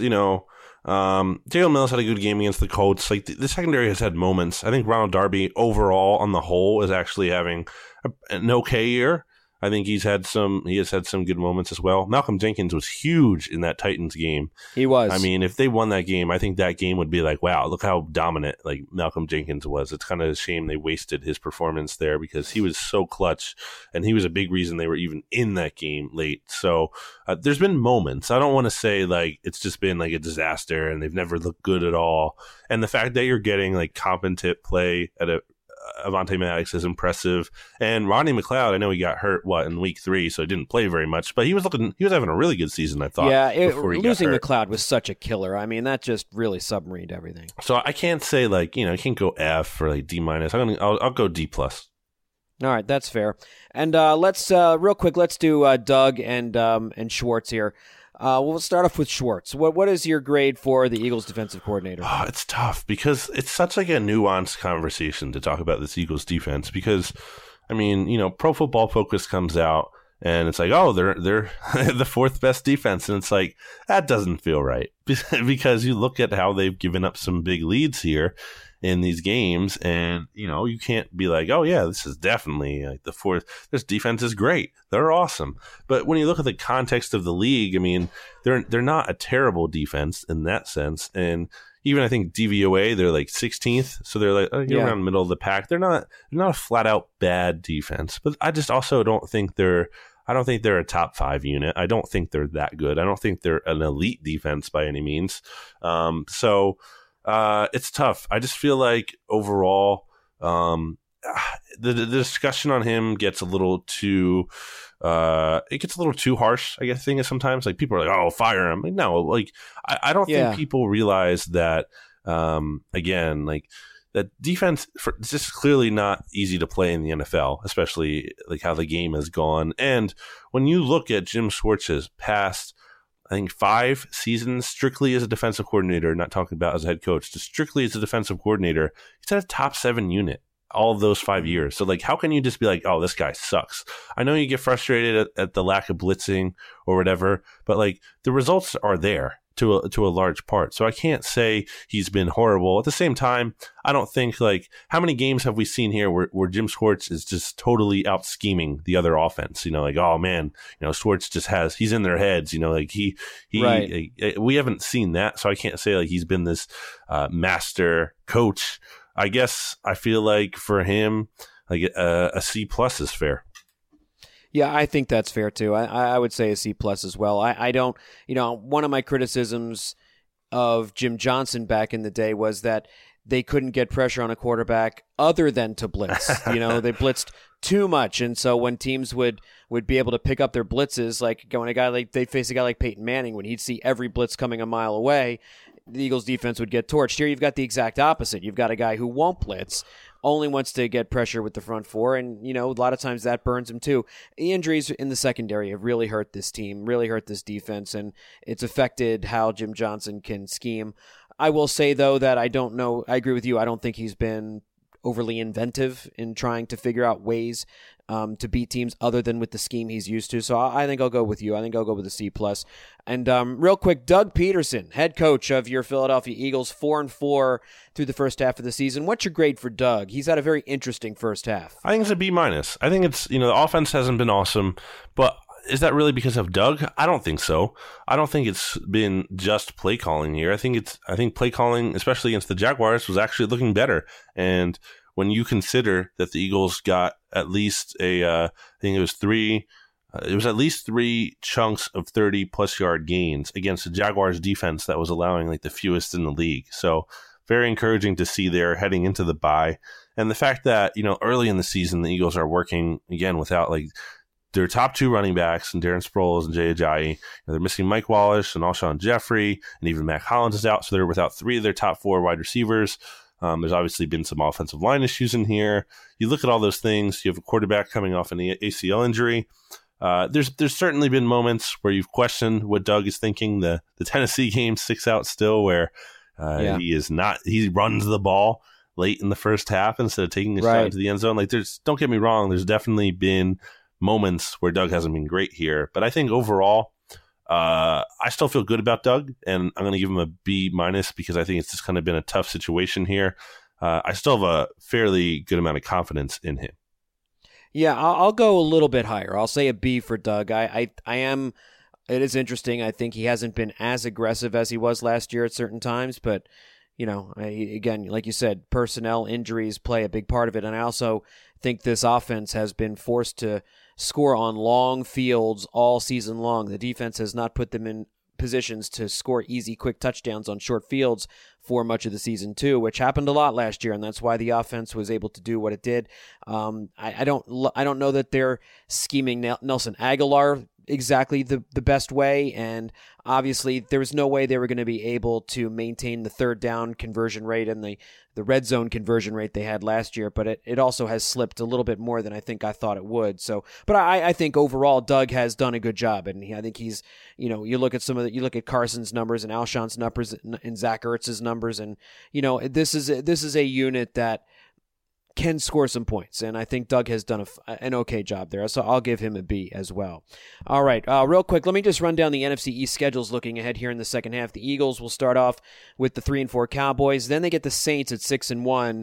Jalen Mills had a good game against the Colts. Like the secondary has had moments. I think Ronald Darby overall on the whole is actually having an okay year. I think he has had some good moments as well. Malcolm Jenkins was huge in that Titans game. He was. I mean, if they won that game, I think that game would be like, wow, look how dominant like Malcolm Jenkins was. It's kind of a shame they wasted his performance there, because he was so clutch, and he was a big reason they were even in that game late. So there's been moments. I don't want to say like it's just been like a disaster and they've never looked good at all. And the fact that you're getting like competent play at Avonte Maddox is impressive, and Rodney McLeod, I know he got hurt in week 3, so he didn't play very much, but he was having a really good season, I thought. Yeah, losing McLeod was such a killer. I mean, that just really submarined everything. So I can't say like I can't go F or like D minus. I'll go D plus. All right, that's fair. And let's real quick, let's do Doug and Schwartz here. We'll start off with Schwartz. What is your grade for the Eagles defensive coordinator? Oh, it's tough because it's such like a nuanced conversation to talk about this Eagles defense, because, I mean, Pro Football Focus comes out and it's like, oh, they're the 4th best defense. And it's like, that doesn't feel right, because you look at how they've given up some big leads here in these games, and you can't be like, oh yeah, this is definitely like the 4th. This defense is great, they're awesome. But when you look at the context of the league, I mean, they're not a terrible defense in that sense. And even I think DVOA, they're like 16th, so they're like around the middle of the pack. They're not a flat out bad defense, but I just also don't think they're a top 5 unit. I don't think they're that good. I don't think they're an elite defense by any means. It's tough. I just feel like overall, the discussion on him gets a little too, harsh. I think sometimes like people are like, oh, fire him. Like, no, like I don't think people realize that. Again, like that defense it's just clearly not easy to play in the NFL, especially like how the game has gone. And when you look at Jim Schwartz's past, I think 5 seasons strictly as a defensive coordinator, not talking about as a head coach, just strictly as a defensive coordinator, he's had a top 7 unit all of those 5 years. So like, how can you just be like, oh, this guy sucks? I know you get frustrated at the lack of blitzing or whatever, but like the results are there to a large part. So I can't say he's been horrible. At the same time, I don't think like, how many games have we seen here where Jim Schwartz is just totally out scheming the other offense? Like, oh man, Schwartz just he's in their heads, like we haven't seen that. So I can't say like he's been this master coach. I guess I feel like for him, like a C plus is fair. Yeah, I think that's fair too. I would say a C plus as well. I don't, one of my criticisms of Jim Johnson back in the day was that they couldn't get pressure on a quarterback other than to blitz. They blitzed too much, and so when teams would be able to pick up their blitzes, like when they face a guy like Peyton Manning, when he'd see every blitz coming a mile away, the Eagles defense would get torched. Here you've got the exact opposite. You've got a guy who won't blitz, only wants to get pressure with the front four, and, a lot of times that burns him too. The injuries in the secondary have really hurt this team, really hurt this defense, and it's affected how Jim Johnson can scheme. I will say, though, that I agree with you. I don't think he's been overly inventive in trying to figure out ways to beat teams other than with the scheme he's used to. So I think I'll go with you. I think I'll go with a C+. And real quick, Doug Peterson, head coach of your Philadelphia Eagles, 4-4 through the first half of the season. What's your grade for Doug? He's had a very interesting first half. I think it's a B-. I think it's, the offense hasn't been awesome, but is that really because of Doug? I don't think so. I don't think it's been just play calling here. I think play calling, especially against the Jaguars, was actually looking better. And when you consider that the Eagles got at least I think it was at least 3 chunks of 30-plus yard gains against the Jaguars defense that was allowing the fewest in the league. So very encouraging to see there heading into the bye. And the fact that, early in the season, the Eagles are working again without their top 2 running backs, and Darren Sproles and Jay Ajayi. They're missing Mike Wallace and Alshon Jeffrey, and even Mac Hollins is out, so they're without 3 of their top 4 wide receivers. There's obviously been some offensive line issues in here. You look at all those things. You have a quarterback coming off an ACL injury. There's certainly been moments where you've questioned what Doug is thinking. The Tennessee game sticks out still, where he runs the ball late in the first half instead of taking a shot into the end zone. Don't get me wrong, there's definitely been moments where Doug hasn't been great here, but I think overall, I still feel good about Doug, and I'm going to give him a B- because I think it's just kind of been a tough situation here. I still have a fairly good amount of confidence in him. Yeah, I'll go a little bit higher. I'll say a B for Doug. It is interesting. I think he hasn't been as aggressive as he was last year at certain times, but again, like you said, personnel injuries play a big part of it, and I also think this offense has been forced to score on long fields all season long. The defense has not put them in positions to score easy, quick touchdowns on short fields for much of the season too, which happened a lot last year, and that's why the offense was able to do what it did. I don't know that they're scheming Nelson Aguilar exactly the best way, and obviously there was no way they were going to be able to maintain the third down conversion rate and the red zone conversion rate they had last year, but it also has slipped a little bit more than I thought it would. So, but I think overall Doug has done a good job, and I think he's, you look at Carson's numbers and Alshon's numbers and Zach Ertz's numbers, and this is a unit that can score some points, and I think Doug has done an okay job there, so I'll give him a B as well. All right, real quick, let me just run down the NFC East schedules looking ahead here in the second half. The Eagles will start off with the 3-4 Cowboys, then they get the Saints at 6-1.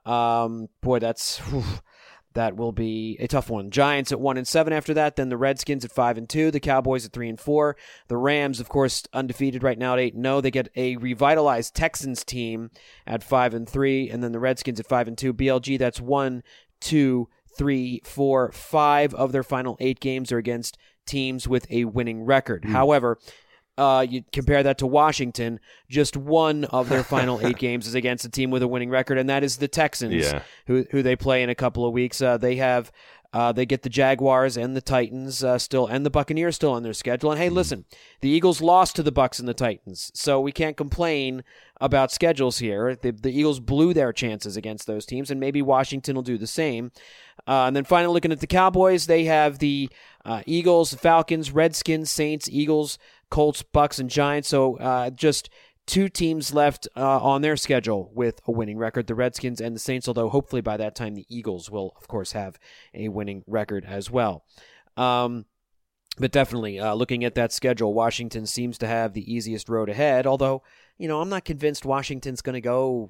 That will be a tough one. Giants at 1-7 after that. Then the Redskins at 5-2. The Cowboys at 3-4. The Rams, of course, undefeated right now at 8-0. They get a revitalized Texans team at 5-3, and then the Redskins at 5-2. BLG, that's 1, 2, 3, 4, 5 of their final 8 games are against teams with a winning record. However, you compare that to Washington, just 1 of their final 8 games is against a team with a winning record, and that is the Texans, who they play in a couple of weeks. They get the Jaguars and the Titans still, and the Buccaneers still on their schedule. And hey, listen, the Eagles lost to the Bucs and the Titans, so we can't complain about schedules here. The Eagles blew their chances against those teams, and maybe Washington will do the same. And then finally, looking at the Cowboys, they have the Eagles, Falcons, Redskins, Saints, Eagles, Colts, Bucks, and Giants. So just 2 teams left on their schedule with a winning record, the Redskins and the Saints, although hopefully by that time the Eagles will, of course, have a winning record as well. But definitely, looking at that schedule, Washington seems to have the easiest road ahead, although, I'm not convinced Washington's going to go,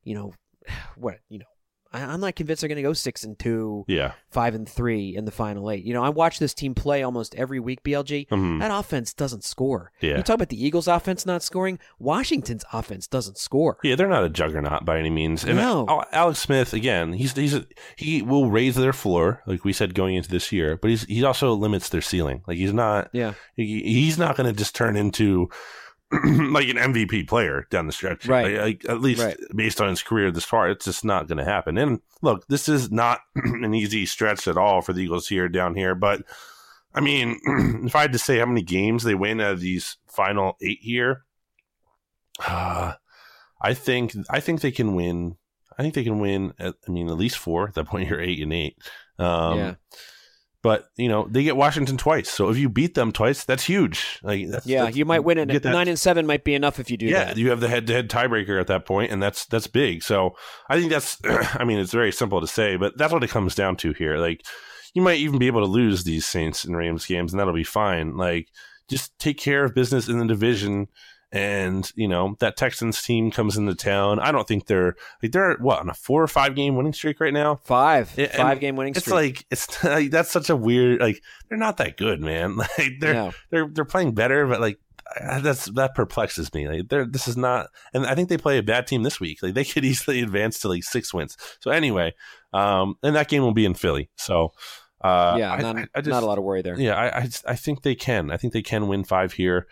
I'm not convinced they're going to go 6-2, 5-3 in the final 8. I watch this team play almost every week, BLG. That offense doesn't score. You talk about the Eagles' offense not scoring. Washington's offense doesn't score. Yeah, they're not a juggernaut by any means. And no. Alex Smith, again, he will raise their floor, like we said going into this year, but he also limits their ceiling. Like he's not going to just turn into like an MVP player down the stretch, right? At least based on his career this far, it's just not going to happen. And look, this is not an easy stretch at all for the Eagles down here. But I mean, if I had to say how many games they win out of these final 8 here, I think they can win. I think they can win. At least 4. At that point, you're 8-8. Yeah. But they get Washington twice. So if you beat them twice, that's huge. You might win it. 9-7 might be enough if you do that. Yeah, you have the head-to-head tiebreaker at that point, and that's big. So I think that's. It's very simple to say, but that's what it comes down to here. Like, you might even be able to lose these Saints and Rams games, and that'll be fine. Like, just take care of business in the division. And that Texans team comes into town. I don't think they're on a 4 or 5 game winning streak right now. 5 game winning streak. It's like that's such a weird, they're not that good, man. Like they're playing better, but that perplexes me. Like this is not, and I think they play a bad team this week. Like they could easily advance to 6 wins. So anyway, and that game will be in Philly. So not a lot of worry there. Yeah, I think they can. I think they can win 5 here.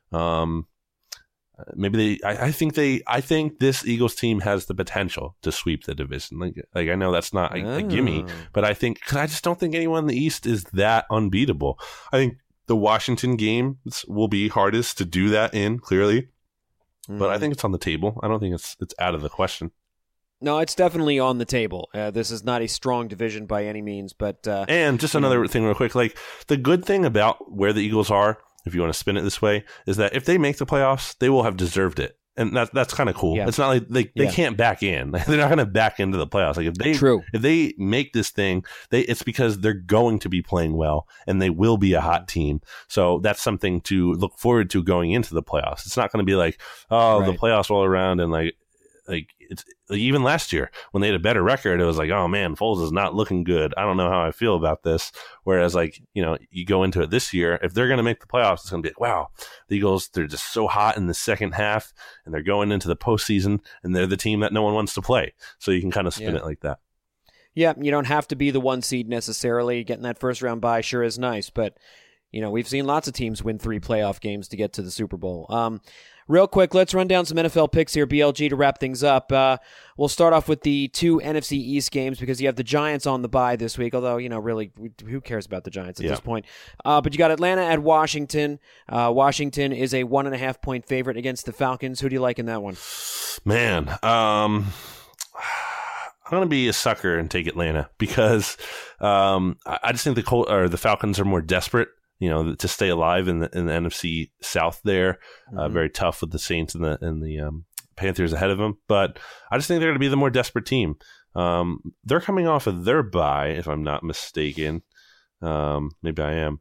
Maybe I think this Eagles team has the potential to sweep the division. Like I know that's not a gimme, but I think, because I just don't think anyone in the East is that unbeatable. I think the Washington game will be hardest to do that in, clearly, but I think it's on the table. I don't think it's out of the question. No, it's definitely on the table. This is not a strong division by any means, but and just another thing real quick, like the good thing about where the Eagles are, if you want to spin it this way, is that if they make the playoffs, they will have deserved it. And that's kind of cool. Yeah. It's not like they can't back in. They're not going to back into the playoffs. Like if they make this thing, it's because they're going to be playing well and they will be a hot team. So that's something to look forward to going into the playoffs. It's not going to be like, the playoffs roll around and like it's even last year when they had a better record, it was like, oh man, Foles is not looking good. I don't know how I feel about this. Whereas you go into it this year, if they're going to make the playoffs, it's going to be like, wow, the Eagles, they're just so hot in the second half and they're going into the postseason and they're the team that no one wants to play. So you can kind of spin it like that. Yeah. You don't have to be the 1 seed necessarily. Getting that first round bye sure is nice, but we've seen lots of teams win 3 playoff games to get to the Super Bowl. Real quick, let's run down some NFL picks here, BLG, to wrap things up. We'll start off with the 2 NFC East games because you have the Giants on the bye this week, although, really, who cares about the Giants at this point? But you got Atlanta at Washington. Washington is a 1.5-point favorite against the Falcons. Who do you like in that one? Man, I'm going to be a sucker and take Atlanta because I just think the Falcons are more desperate, to stay alive in the NFC South there. Very tough with the Saints and the Panthers ahead of them. But I just think they're going to be the more desperate team. They're coming off of their bye, if I'm not mistaken. Maybe I am.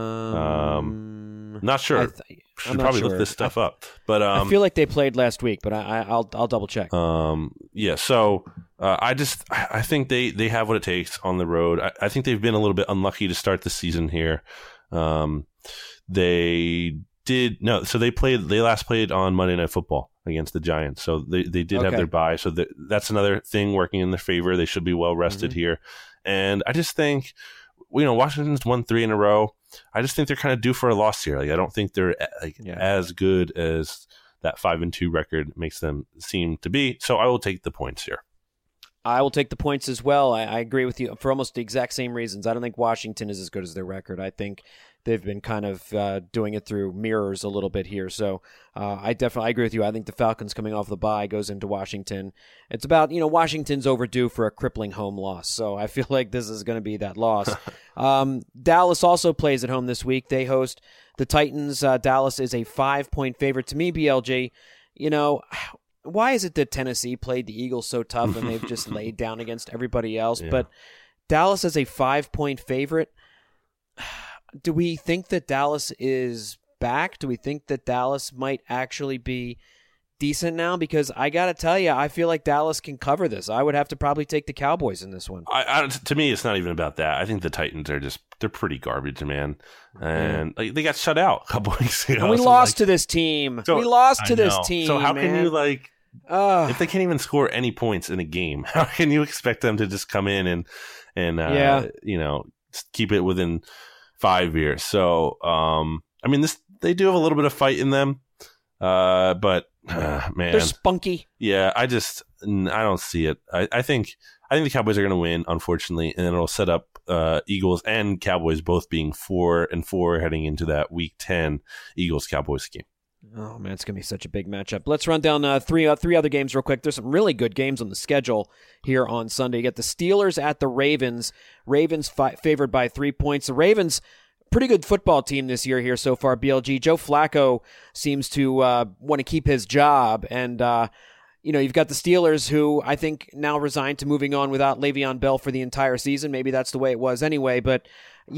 Not sure. Should probably look this stuff up. But I feel like they played last week, but I'll double check. So I think they have what it takes on the road. I think they've been a little bit unlucky to start the season here. They last played on Monday Night Football against the Giants. So they did have their bye. So that's another thing working in their favor. They should be well rested here. And I just think, Washington's won 3 in a row. I just think they're kind of due for a loss here. Like, I don't think they're as good as that 5-2 record makes them seem to be. So I will take the points here. I will take the points as well. I agree with you for almost the exact same reasons. I don't think Washington is as good as their record. I think they've been kind of doing it through mirrors a little bit here. So I agree with you. I think the Falcons coming off the bye goes into Washington. It's about, Washington's overdue for a crippling home loss. So I feel like this is going to be that loss. Dallas also plays at home this week. They host the Titans. Dallas is a 5-point favorite. To me, BLG, why is it that Tennessee played the Eagles so tough and they've just laid down against everybody else? Yeah. But Dallas is a 5-point favorite. Do we think that Dallas is back? Do we think that Dallas might actually be decent now? Because I got to tell you, I feel like Dallas can cover this. I would have to probably take the Cowboys in this one. To me, it's not even about that. I think the Titans are they're pretty garbage, man. And they got shut out a couple weeks ago. And we lost to this team. So how can you if they can't even score any points in a game, how can you expect them to just come in and keep it within 5 years? So, they do have a little bit of fight in them, but man, they're spunky. Yeah, I don't see it. I think the Cowboys are going to win, unfortunately, and it'll set up Eagles and Cowboys both being 4-4 heading into that Week 10 Eagles-Cowboys game. Oh, man, it's going to be such a big matchup. Let's run down three other games real quick. There's some really good games on the schedule here on Sunday. You get the Steelers at the Ravens. Ravens favored by 3 points. The Ravens, pretty good football team this year here so far, BLG. Joe Flacco seems to want to keep his job. And, you've got the Steelers who I think now resigned to moving on without Le'Veon Bell for the entire season. Maybe that's the way it was anyway. But,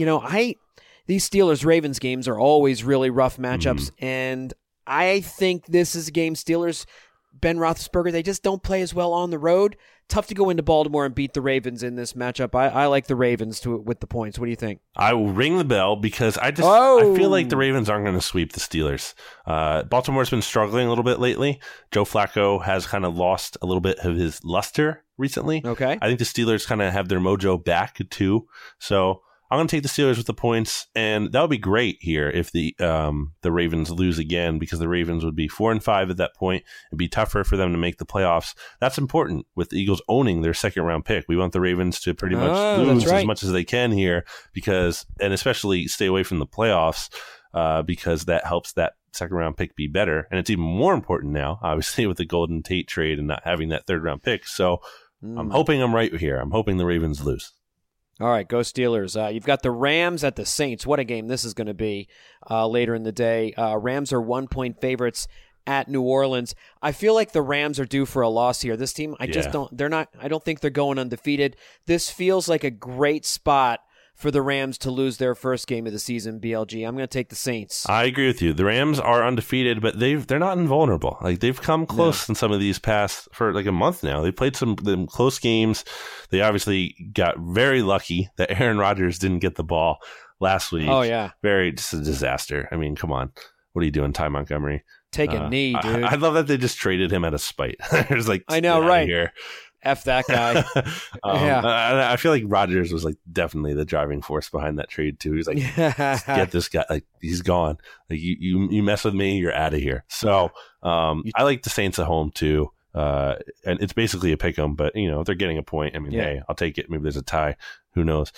these Steelers-Ravens games are always really rough matchups. And I think this is a game Steelers, Ben Roethlisberger, they just don't play as well on the road. Tough to go into Baltimore and beat the Ravens in this matchup. I like the Ravens with the points. What do you think? I will ring the bell because I feel like the Ravens aren't going to sweep the Steelers. Baltimore's been struggling a little bit lately. Joe Flacco has kind of lost a little bit of his luster recently. Okay. I think the Steelers kind of have their mojo back too. So I'm going to take the Steelers with the points, and that would be great here if the Ravens lose again, because the Ravens would be 4-5 at that point. It'd be tougher for them to make the playoffs. That's important with the Eagles owning their second-round pick. We want the Ravens to pretty much lose as much as they can here, and especially stay away from the playoffs, because that helps that second-round pick be better. And it's even more important now, obviously, with the Golden Tate trade and not having that third-round pick. So I'm hoping I'm right here. I'm hoping the Ravens lose. All right, go Steelers. You've got the Rams at the Saints. What a game this is going to be later in the day. Rams are 1-point favorites at New Orleans. I feel like the Rams are due for a loss here. This team, I don't think they're going undefeated. This feels like a great spot for the Rams to lose their first game of the season, BLG. I'm going to take the Saints. I agree with you. The Rams are undefeated, but they're not invulnerable. Like, they've come close in some of these past for like a month now. They played some close games. They obviously got very lucky that Aaron Rodgers didn't get the ball last week. Oh, yeah. Just a disaster. I mean, come on. What are you doing, Ty Montgomery? Take a knee, dude. I love that they just traded him out of spite. There's like, I know, right? Here. F that guy. I feel like Rodgers was like definitely the driving force behind that trade too. He's like, get this guy, like, he's gone. Like, you mess with me, you're out of here. So I like the Saints at home too. And it's basically a pick 'em, but if they're getting a point, I mean, hey, I'll take it. Maybe there's a tie. Who knows?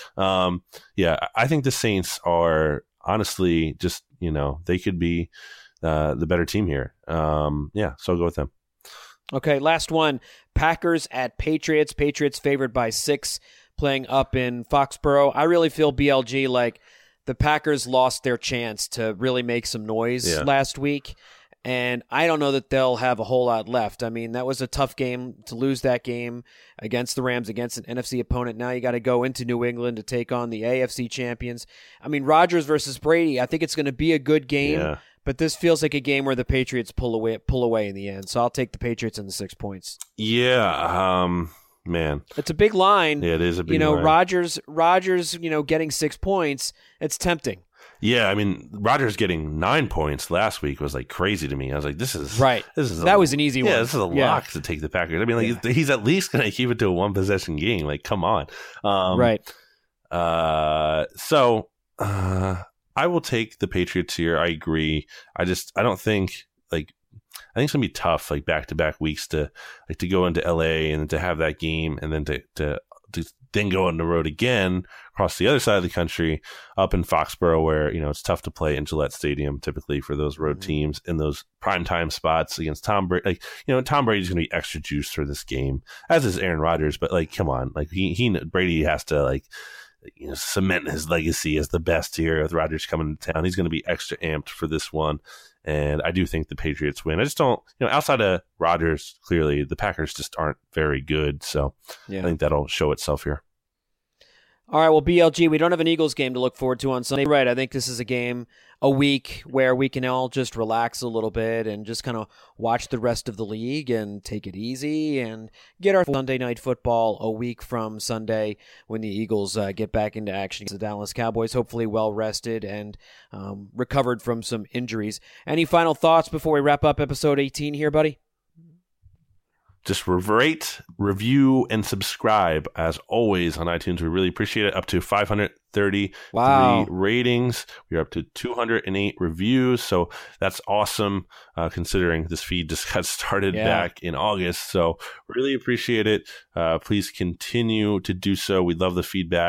I think the Saints are honestly just, they could be the better team here. So I'll go with them. Okay, last one. Packers at Patriots. Patriots favored by 6, playing up in Foxborough. I really feel, BLG, like the Packers lost their chance to really make some noise last week, and I don't know that they'll have a whole lot left. I mean, that was a tough game to lose that game against the Rams, against an NFC opponent. Now you got to go into New England to take on the AFC champions. I mean, Rodgers versus Brady, I think it's going to be a good game. Yeah. But this feels like a game where the Patriots pull away in the end. So I'll take the Patriots in the 6 points. Yeah, man. It's a big line. Yeah, it is a big line. Rodgers, getting 6 points, it's tempting. Yeah, I mean, Rodgers getting 9 points last week was like crazy to me. I was like, this is right. That was an easy one. Yeah, this is a lock to take the Packers. I mean, he's at least going to keep it to a 1-possession game. Like, come on. Right. I will take the Patriots here. I agree. I don't think I think it's gonna be tough, like back-to-back weeks to go into LA and to have that game, and then to then go on the road again across the other side of the country up in Foxborough, where it's tough to play in Gillette Stadium typically for those road teams in those primetime spots against Tom Brady. Tom Brady's gonna be extra juiced for this game, as is Aaron Rodgers. But come on, Brady has to cement his legacy as the best here with Rodgers coming to town. He's going to be extra amped for this one. And I do think the Patriots win. I just don't, outside of Rodgers, clearly the Packers just aren't very good. So I think that'll show itself here. All right, well, BLG, we don't have an Eagles game to look forward to on Sunday. Right, I think this is a week where we can all just relax a little bit and just kind of watch the rest of the league and take it easy and get our Sunday night football a week from Sunday when the Eagles get back into action against the Dallas Cowboys, hopefully well-rested and recovered from some injuries. Any final thoughts before we wrap up episode 18 here, buddy? Just rate, review, and subscribe, as always, on iTunes. We really appreciate it. Up to 533 ratings. We're up to 208 reviews, so that's awesome, considering this feed just got started back in August. So really appreciate it. Please continue to do so. We love the feedback.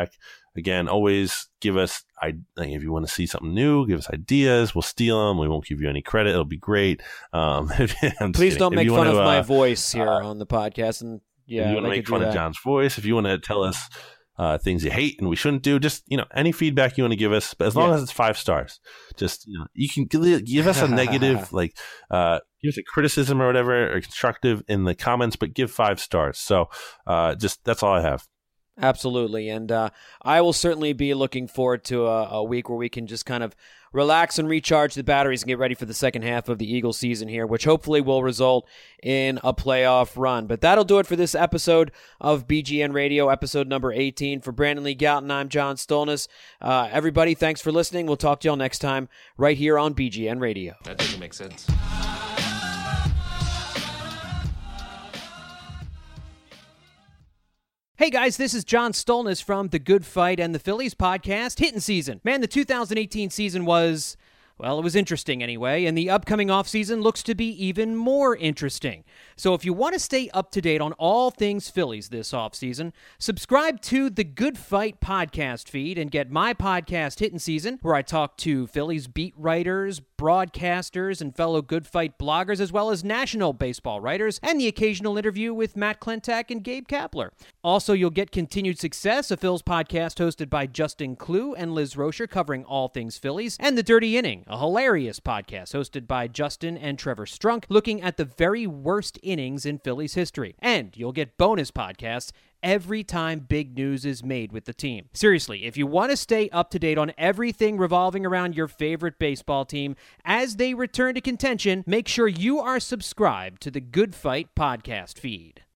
Again, always give us, if you want to see something new, give us ideas. We'll steal them. We won't give you any credit. It'll be great. Please don't make fun of my voice here on the podcast. And yeah, if you want to make fun of John's voice, if you want to tell us things you hate and we shouldn't do, just, any feedback you want to give us, but as long as it's 5 stars, just, you can give us a negative, give us a criticism or whatever, or constructive in the comments, but give 5 stars. So that's all I have. Absolutely. And I will certainly be looking forward to a week where we can just kind of relax and recharge the batteries and get ready for the second half of the Eagles season here, which hopefully will result in a playoff run. But that'll do it for this episode of BGN Radio, episode number 18. For Brandon Lee Gowton, I'm John Stolnis. Everybody, thanks for listening. We'll talk to y'all next time right here on BGN Radio. That doesn't make sense. Hey guys, this is John Stolnis from The Good Fight and the Phillies podcast, Hitting Season. Man, the 2018 season was, well, it was interesting anyway, and the upcoming offseason looks to be even more interesting. So if you want to stay up to date on all things Phillies this offseason, subscribe to the Good Fight podcast feed and get my podcast Hitting Season, where I talk to Phillies beat writers, broadcasters, and fellow Good Fight bloggers, as well as national baseball writers, and the occasional interview with Matt Klentak and Gabe Kapler. Also, you'll get Continued Success, a Phils podcast hosted by Justin Klugh and Liz Rocher covering all things Phillies, and The Dirty Inning, a hilarious podcast hosted by Justin and Trevor Strunk, looking at the very worst innings in Phillies history. And you'll get bonus podcasts every time big news is made with the team. Seriously, if you want to stay up to date on everything revolving around your favorite baseball team as they return to contention, make sure you are subscribed to the Good Fight podcast feed.